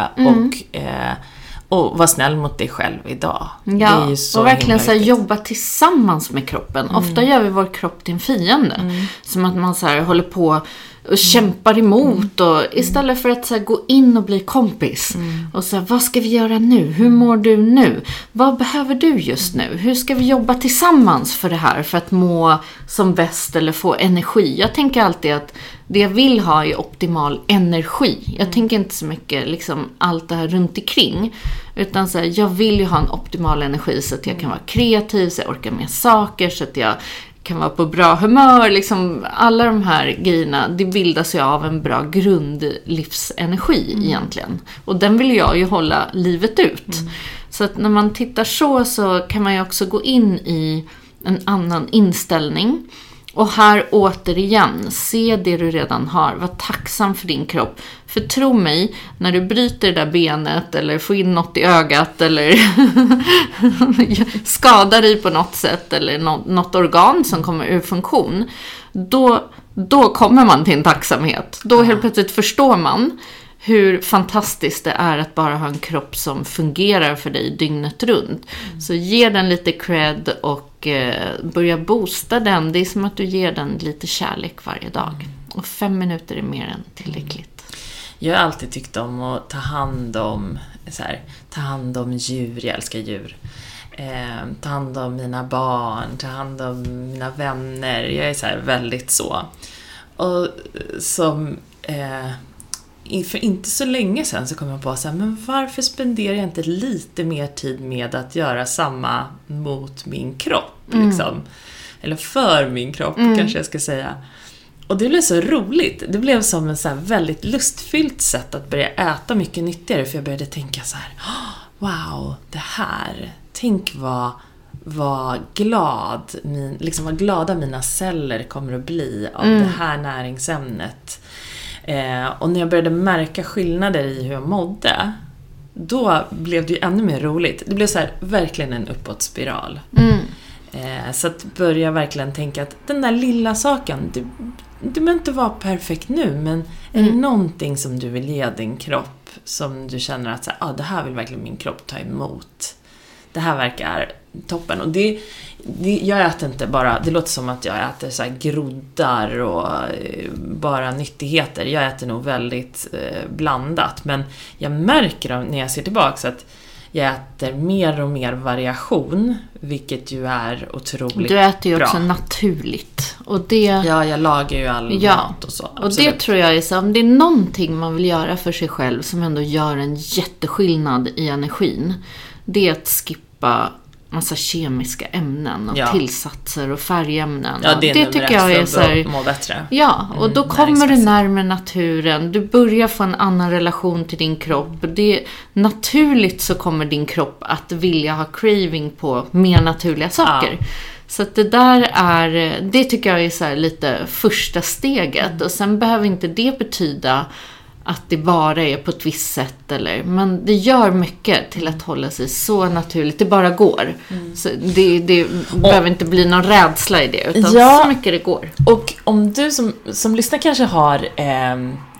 Speaker 5: och var snäll mot dig själv idag.
Speaker 4: Ja,
Speaker 5: det är ju så
Speaker 4: och verkligen så här,
Speaker 5: viktigt.
Speaker 4: jobba tillsammans med kroppen. Ofta gör vi vår kropp till en fiende. Som att man så här håller på och kämpar emot. Och istället för att så här, gå in och bli kompis. Och så här, vad ska vi göra nu? Hur mår du nu? Vad behöver du just nu? Hur ska vi jobba tillsammans för det här? För att må som bäst eller få energi. Jag tänker alltid att det jag vill ha är optimal energi. Jag tänker inte så mycket liksom allt det här runt omkring. Utan så här, jag vill ju ha en optimal energi så att jag kan vara kreativ, så jag orkar med saker, så att jag kan vara på bra humör. Liksom, alla de här grejerna, det bildas ju av en bra grundlivsenergi egentligen. Och den vill jag ju hålla livet ut. Så att när man tittar så kan man ju också gå in i en annan inställning. Och här återigen, se det du redan har. Var tacksam för din kropp. För tro mig, när du bryter det där benet eller får in något i ögat eller skadar dig på något sätt eller något organ som kommer ur funktion, då kommer man till en tacksamhet. Då helt plötsligt förstår man hur fantastiskt det är att bara ha en kropp som fungerar för dig dygnet runt. Så ge den lite cred och börja boosta den. Det är som att du ger den lite kärlek varje dag. Och 5 minuter är mer än tillräckligt.
Speaker 5: Jag har alltid tyckt om att ta hand om djur. Jag älskar djur. Ta hand om mina barn, ta hand om mina vänner. Jag är så här väldigt så. Och som... för inte så länge sedan så kom jag på så här, men varför spenderar jag inte lite mer tid med att göra samma mot min kropp liksom? Eller för min kropp kanske jag ska säga. Och det blev så roligt. Det blev som en så här väldigt lustfyllt sätt att börja äta mycket nyttigare, för jag började tänka så här, wow, det här, tänk vad glada mina celler kommer att bli av det här näringsämnet. Och när jag började märka skillnader i hur jag mådde, då blev det ju ännu mer roligt. Det blev så här, verkligen en uppåtspiral. Så att börja verkligen tänka att den där lilla saken, du behöver inte vara perfekt nu, men är det någonting som du vill ge din kropp, som du känner att så här, det här vill verkligen min kropp ta emot. Det här verkar toppen. Och jag äter inte bara, det låter som att jag äter så här groddar och bara nyttigheter. Jag äter nog väldigt blandat, men jag märker när jag ser tillbaka så att jag äter mer och mer variation, vilket ju är otroligt bra.
Speaker 4: Du äter ju också naturligt. Och det,
Speaker 5: ja, jag lagar ju all mat och så.
Speaker 4: Och absolut. Det tror jag är så, om det är någonting man vill göra för sig själv som ändå gör en jätteskillnad i energin, det är att skippa massa kemiska ämnen och tillsatser och färgämnen.
Speaker 5: Ja, det
Speaker 4: tycker jag är så här,
Speaker 5: må bättre.
Speaker 4: Ja, och då kommer du närmare naturen. Du börjar få en annan relation till din kropp. Naturligt så kommer din kropp att vilja ha craving på mer naturliga saker. Ja. Så att det tycker jag är så här lite första steget. Och sen behöver inte det betyda att det bara är på ett visst sätt. Men det gör mycket till att hålla sig så naturligt. Det bara går. Så det behöver inte bli någon rädsla i det. Utan så mycket det går.
Speaker 5: Och om du som lyssnar kanske har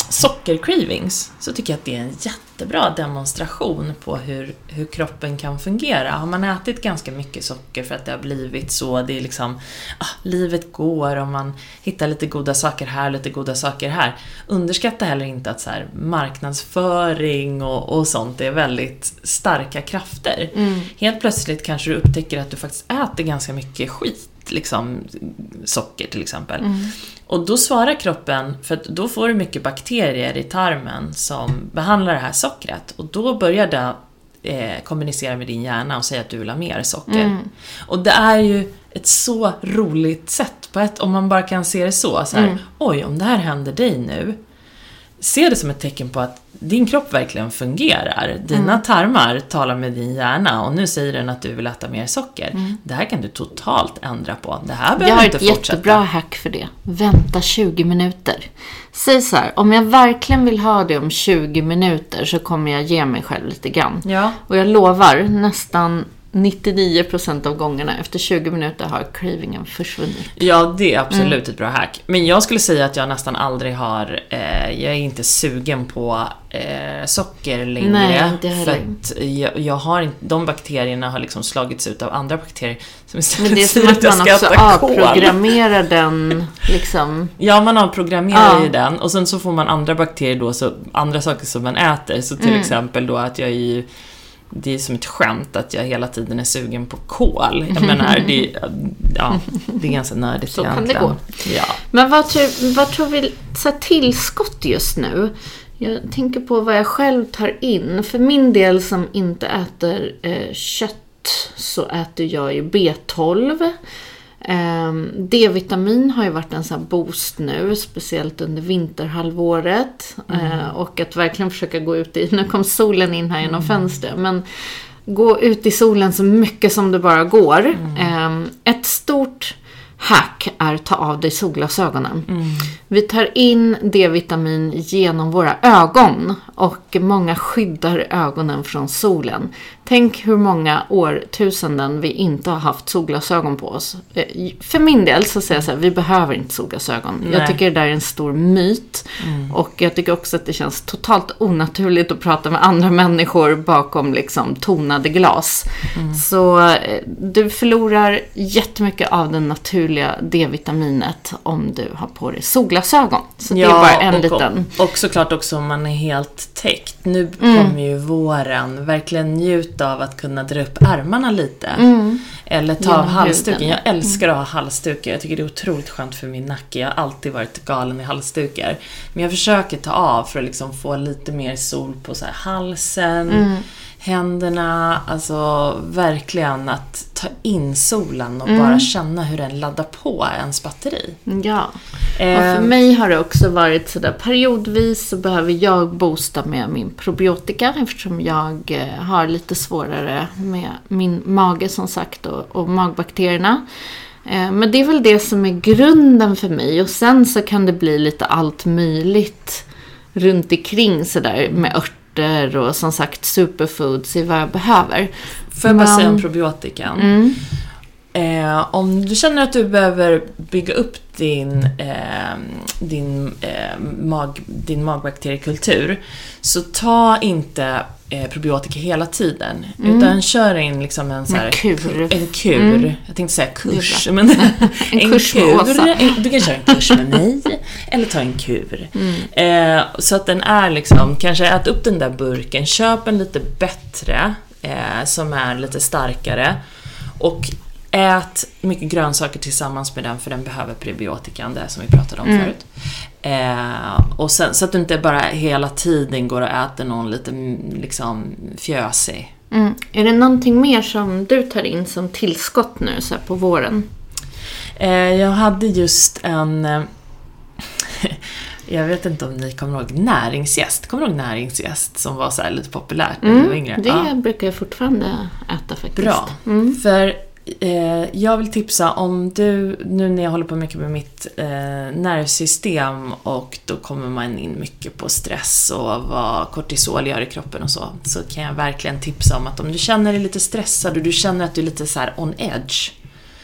Speaker 5: sockercravings, så tycker jag att det är en jättebra demonstration på hur kroppen kan fungera. Har man ätit ganska mycket socker för att det har blivit så, det är liksom, livet går och man hittar lite goda saker här, lite goda saker här. Underskatta heller inte att så här, marknadsföring och sånt är väldigt starka krafter. Helt plötsligt kanske du upptäcker att du faktiskt äter ganska mycket skit, liksom socker till exempel. Och då svarar kroppen, för att då får du mycket bakterier i tarmen som behandlar det här sockret, och då börjar det kommunicera med din hjärna och säga att du vill ha mer socker. Och det är ju ett så roligt sätt om man bara kan se det så här, oj, om det här händer dig nu, se det som ett tecken på att din kropp verkligen fungerar. Dina tarmar talar med din hjärna och nu säger den att du vill äta mer socker. Det här kan du totalt ändra på. Det här behöver inte fortsätta.
Speaker 4: Jag har ett jättebra hack för det. Vänta 20 minuter. Säg så här, om jag verkligen vill ha det om 20 minuter så kommer jag ge mig själv lite grann.
Speaker 5: Ja.
Speaker 4: Och jag lovar, nästan 99% av gångerna efter 20 minuter har cravingen försvunnit.
Speaker 5: Ja, det är absolut ett bra hack. Men jag skulle säga att jag nästan aldrig har, jag är inte sugen på socker längre.
Speaker 4: Nej, det är
Speaker 5: för att jag har inte, de bakterierna har liksom slagits ut av andra bakterier som
Speaker 4: men det är som att man också avprogrammerar den liksom.
Speaker 5: Ja, man avprogrammerar ju den, och sen så får man andra bakterier då, så andra saker som man äter. Så till exempel då att det är som ett skämt att jag hela tiden är sugen på kål. Jag menar, det är ganska nördigt
Speaker 4: så
Speaker 5: egentligen.
Speaker 4: Kan det gå.
Speaker 5: Ja.
Speaker 4: Men vad tror vi så tillskott just nu? Jag tänker på vad jag själv tar in. För min del som inte äter kött så äter jag ju B12. D-vitamin har ju varit en sån här boost nu, speciellt under vinterhalvåret. Och att verkligen försöka gå ut nu kom solen in här genom fönstret, men gå ut i solen så mycket som det bara går. Ett stort hack är att ta av dig solglasögonen. Vi tar in D-vitamin genom våra ögon och många skyddar ögonen från solen. Tänk hur många årtusenden vi inte har haft solglasögon på oss. För min del så säger jag så här, vi behöver inte solglasögon. Nej. Jag tycker det där är en stor myt. Och jag tycker också att det känns totalt onaturligt att prata med andra människor bakom liksom tonade glas. Så du förlorar jättemycket av den naturliga D-vitaminet om du har på dig solglasögon. Så det är bara en liten.
Speaker 5: Och såklart också om man är helt täckt. Nu kommer ju våren. Verkligen njut av att kunna dra upp armarna lite. Eller ta av halsduken. Jag älskar att ha halsdukar. Jag tycker det är otroligt skönt för min nacke. Jag har alltid varit galen i halsdukar. Men jag försöker ta av för att liksom få lite mer sol på så här halsen, händerna. Alltså verkligen att ta in solen och bara känna hur den laddar på ens batteri.
Speaker 4: Ja, och för mig har det också varit sådär periodvis så behöver jag boosta med min probiotika eftersom jag har lite svårare med min mage som sagt och magbakterierna. Men det är väl det som är grunden för mig, och sen så kan det bli lite allt möjligt runt omkring sådär med örter och som sagt superfoods i vad jag behöver.
Speaker 5: Får jag bara säga om probiotikan? Om du känner att du behöver bygga upp din magbakteriekultur, så ta inte probiotika hela tiden, utan kör in liksom en så här en kur. Jag tänkte säga kurs, men en kurs kur. Du kan köra en kurs med mig eller ta en kur. Så att den är liksom, kanske ät upp den där burken, köp en lite bättre som är lite starkare, och ät mycket grönsaker tillsammans med den, för den behöver probiotikan, det som vi pratade om förut. Och sen, så att du inte bara hela tiden går och äter någon lite liksom fjösig.
Speaker 4: Är det någonting mer som du tar in som tillskott nu så här på våren?
Speaker 5: Jag hade just en jag vet inte om ni kommer ihåg näringsjäst. Kommer du ihåg näringsjäst som var så här lite populärt när du var yngre?
Speaker 4: Det brukar jag fortfarande äta faktiskt.
Speaker 5: Bra, för jag vill tipsa om du, nu när jag håller på mycket med mitt nervsystem, och då kommer man in mycket på stress och vad kortisol gör i kroppen och så kan jag verkligen tipsa om att om du känner dig lite stressad och du känner att du är lite så här on edge,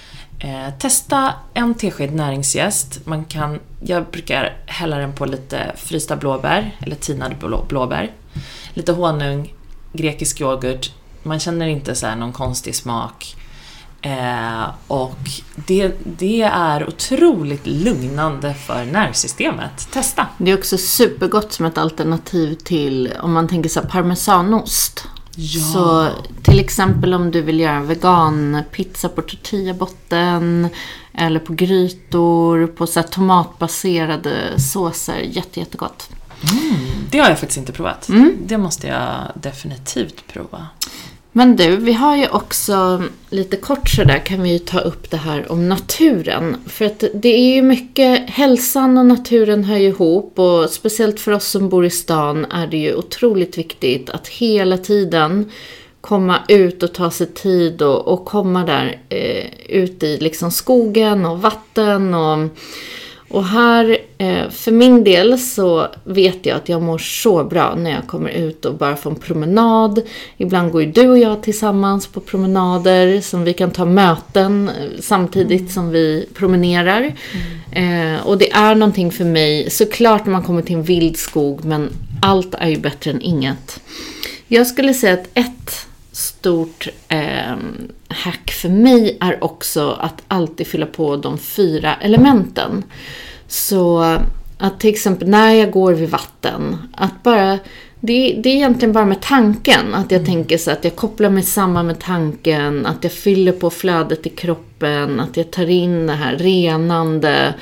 Speaker 5: Testa en tesked näringsjäst. Jag brukar hälla den på lite frysta blåbär eller tinade blåbär. Lite honung, grekisk yoghurt. Man känner inte så här någon konstig smak. Och det är otroligt lugnande för nervsystemet. Testa!
Speaker 4: Det är också supergott som ett alternativ till, om man tänker så här, parmesanost.
Speaker 5: Ja.
Speaker 4: Så till exempel om du vill göra en veganpizza på tortillabotten eller på grytor, på så här tomatbaserade såser, jättegott.
Speaker 5: Det har jag faktiskt inte provat. Det måste jag definitivt prova.
Speaker 4: Men du, vi har ju också lite kort så där kan vi ju ta upp det här om naturen. För att det är ju mycket, hälsan och naturen hör ihop, och speciellt för oss som bor i stan är det ju otroligt viktigt att hela tiden komma ut och ta sig tid och komma där ut i liksom skogen och vatten och här, för min del så vet jag att jag mår så bra när jag kommer ut och bara får en promenad. Ibland går ju du och jag tillsammans på promenader som vi kan ta möten samtidigt som vi promenerar. Och det är någonting för mig, såklart när man kommer till en vildskog, men allt är ju bättre än inget. Jag skulle säga att ett stort hack för mig är också att alltid fylla på de 4 elementen. Så att till exempel när jag går vid vatten, att bara, det är egentligen bara med tanken, att jag tänker så att jag kopplar mig samman med tanken, att jag fyller på flödet i kroppen, att jag tar in det här renande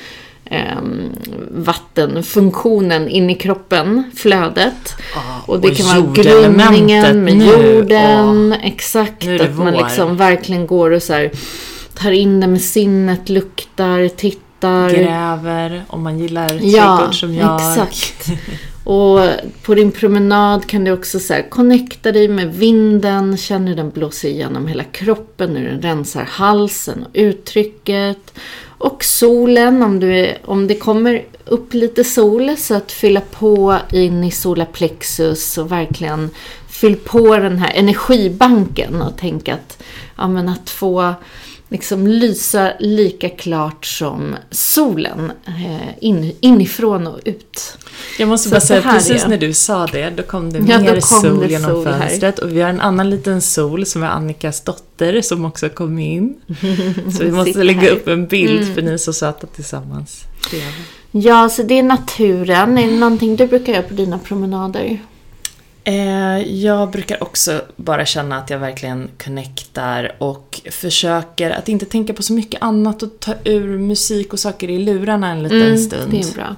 Speaker 4: vattenfunktionen in i kroppen, flödet. Och det kan vara grundningen med jorden. Exakt, att man liksom verkligen går och så här, tar in det med sinnet, luktar, tittar,
Speaker 5: gräver, om man gillar trädgård som jag.
Speaker 4: Exakt. Och på din promenad kan du också så här connecta dig med vinden, känner den blåser igenom hela kroppen, när den rensar halsen och uttrycket. Och solen, om det kommer upp lite sol, så att fylla på in i solarplexus och verkligen fyll på den här energibanken och tänka att få liksom lysa lika klart som solen inifrån och ut.
Speaker 5: Jag måste bara säga, precis när du sa det, då kom det mer sol genom fönstret. Och vi har en annan liten sol som är Annikas dotter som också kom in. Så vi måste lägga upp en bild för ni är så söta tillsammans.
Speaker 4: Ja, så det är naturen. Är det någonting du brukar göra på dina promenader?
Speaker 5: Jag brukar också bara känna att jag verkligen connectar och försöker att inte tänka på så mycket annat och ta ur musik och saker i lurarna en liten stund.
Speaker 4: Det är bra.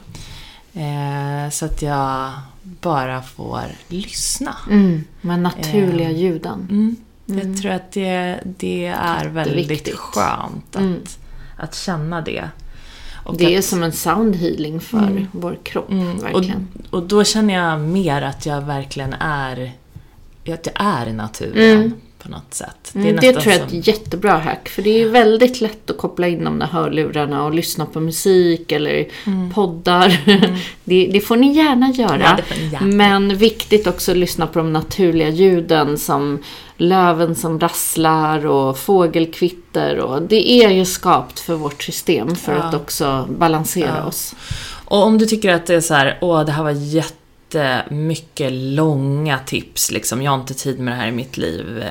Speaker 5: Så att jag bara får lyssna.
Speaker 4: Med naturliga ljuden.
Speaker 5: Jag tror att det är väldigt skönt att känna det. Och
Speaker 4: det är som en sound healing för vår kropp, verkligen.
Speaker 5: Och då känner jag mer att jag verkligen är i naturen på något sätt.
Speaker 4: Det tror jag är ett jättebra hack, för det är väldigt lätt att koppla in de där hörlurarna och lyssna på musik eller poddar. Det får ni gärna göra. Ja, men viktigt också att lyssna på de naturliga ljuden som löven som rasslar och fågelkvitter, och det är ju skapt för vårt system för att också balansera oss.
Speaker 5: Och om du tycker att det är så här, det här var jättemycket långa tips liksom, jag har inte tid med det här i mitt liv,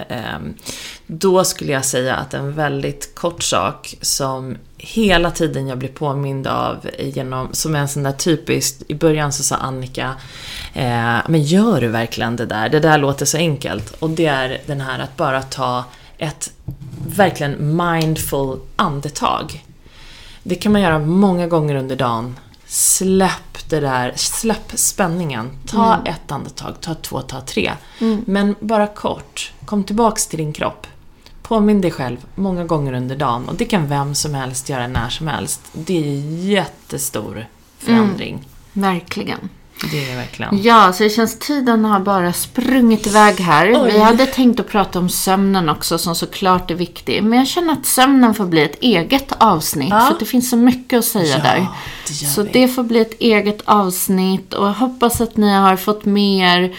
Speaker 5: då skulle jag säga att en väldigt kort sak som hela tiden jag blir påmind av som är en sån där typiskt, i början så sa Annika, men gör du verkligen det där? Det där låter så enkelt. Och det är den här att bara ta ett verkligen mindful andetag. Det kan man göra många gånger under dagen. Släpp spänningen. Ta ett andetag, ta 2, ta 3. Men bara kort. Kom tillbaks till din kropp. Påminn dig själv många gånger under dagen. Och det kan vem som helst göra när som helst. Det är jättestor förändring.
Speaker 4: Verkligen.
Speaker 5: Det är verkligen.
Speaker 4: Ja, så det känns tiden har bara sprungit iväg här. Vi hade tänkt att prata om sömnen också, som såklart är viktig. Men jag känner att sömnen får bli ett eget avsnitt. För att det finns så mycket att säga där. Så det får bli ett eget avsnitt. Och jag hoppas att ni har fått med er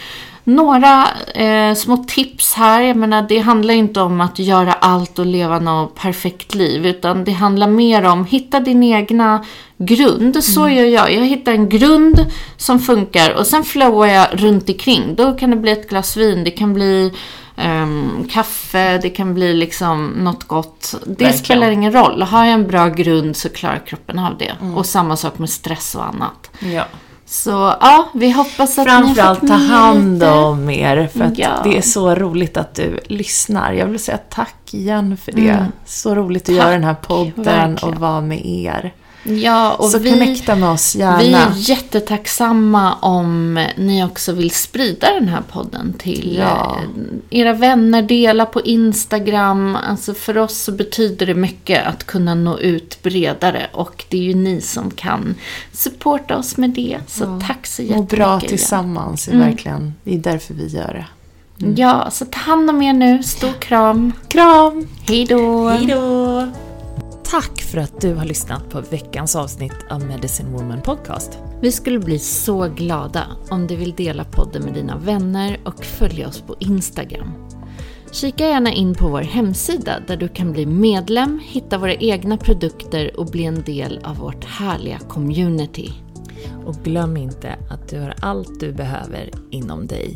Speaker 4: några små tips här. Jag menar, det handlar inte om att göra allt och leva något perfekt liv, utan det handlar mer om hitta din egna grund. Så gör jag. Jag hittar en grund som funkar och sen flowar jag runt omkring. Då kan det bli ett glas vin, det kan bli kaffe, det kan bli liksom något gott. Det verkligen. Spelar ingen roll. Har jag en bra grund så klarar kroppen av det. Och samma sak med stress och annat.
Speaker 5: Ja.
Speaker 4: Så ja, vi hoppas att
Speaker 5: framförallt ta hand om er, för att det är så roligt att du lyssnar. Jag vill säga tack igen för det. Så roligt att göra den här podden verkligen. Och vara med er.
Speaker 4: Ja, och
Speaker 5: så connecta med oss gärna.
Speaker 4: Vi är jättetacksamma om ni också vill sprida den här podden till era vänner, dela på Instagram. Alltså för oss så betyder det mycket att kunna nå ut bredare, och det är ju ni som kan supporta oss med det. Så tack så jättemycket.
Speaker 5: Och bra tillsammans är verkligen, det är därför vi gör det.
Speaker 4: Ja, så ta hand om er nu. Stor kram.
Speaker 5: Kram.
Speaker 4: Hej då.
Speaker 5: Hej då. Tack för att du har lyssnat på veckans avsnitt av Medicine Woman Podcast.
Speaker 4: Vi skulle bli så glada om du vill dela podden med dina vänner och följa oss på Instagram. Kika gärna in på vår hemsida där du kan bli medlem, hitta våra egna produkter och bli en del av vårt härliga community.
Speaker 5: Och glöm inte att du har allt du behöver inom dig.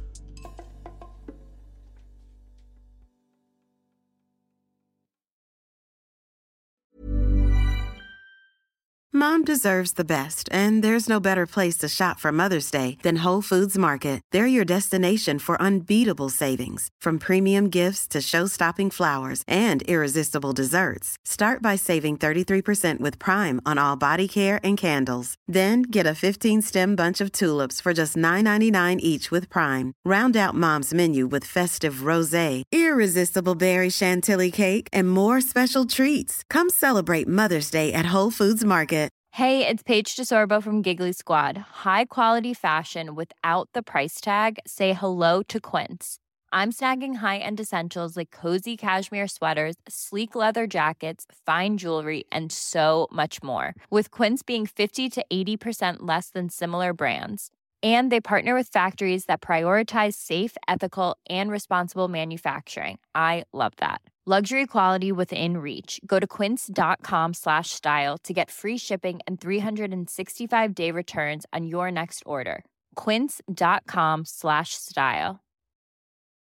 Speaker 3: Mom deserves the best, and there's no better place to shop for Mother's Day than Whole Foods Market. They're your destination for unbeatable savings, from premium gifts to show-stopping flowers and irresistible desserts. Start by saving 33% with Prime on all body care and candles. Then get a 15-stem bunch of tulips for just $9.99 each with Prime. Round out Mom's menu with festive rosé, irresistible berry chantilly cake, and more special treats. Come celebrate Mother's Day at Whole Foods Market.
Speaker 6: Hey, it's Paige DeSorbo from Giggly Squad. High quality fashion without the price tag. Say hello to Quince. I'm snagging high-end essentials like cozy cashmere sweaters, sleek leather jackets, fine jewelry, and so much more. With Quince being 50 to 80% less than similar brands. And they partner with factories that prioritize safe, ethical, and responsible manufacturing. I love that. Luxury quality within reach. Go to quince.com/style to get free shipping and 365-day returns on your next order. Quince.com/style.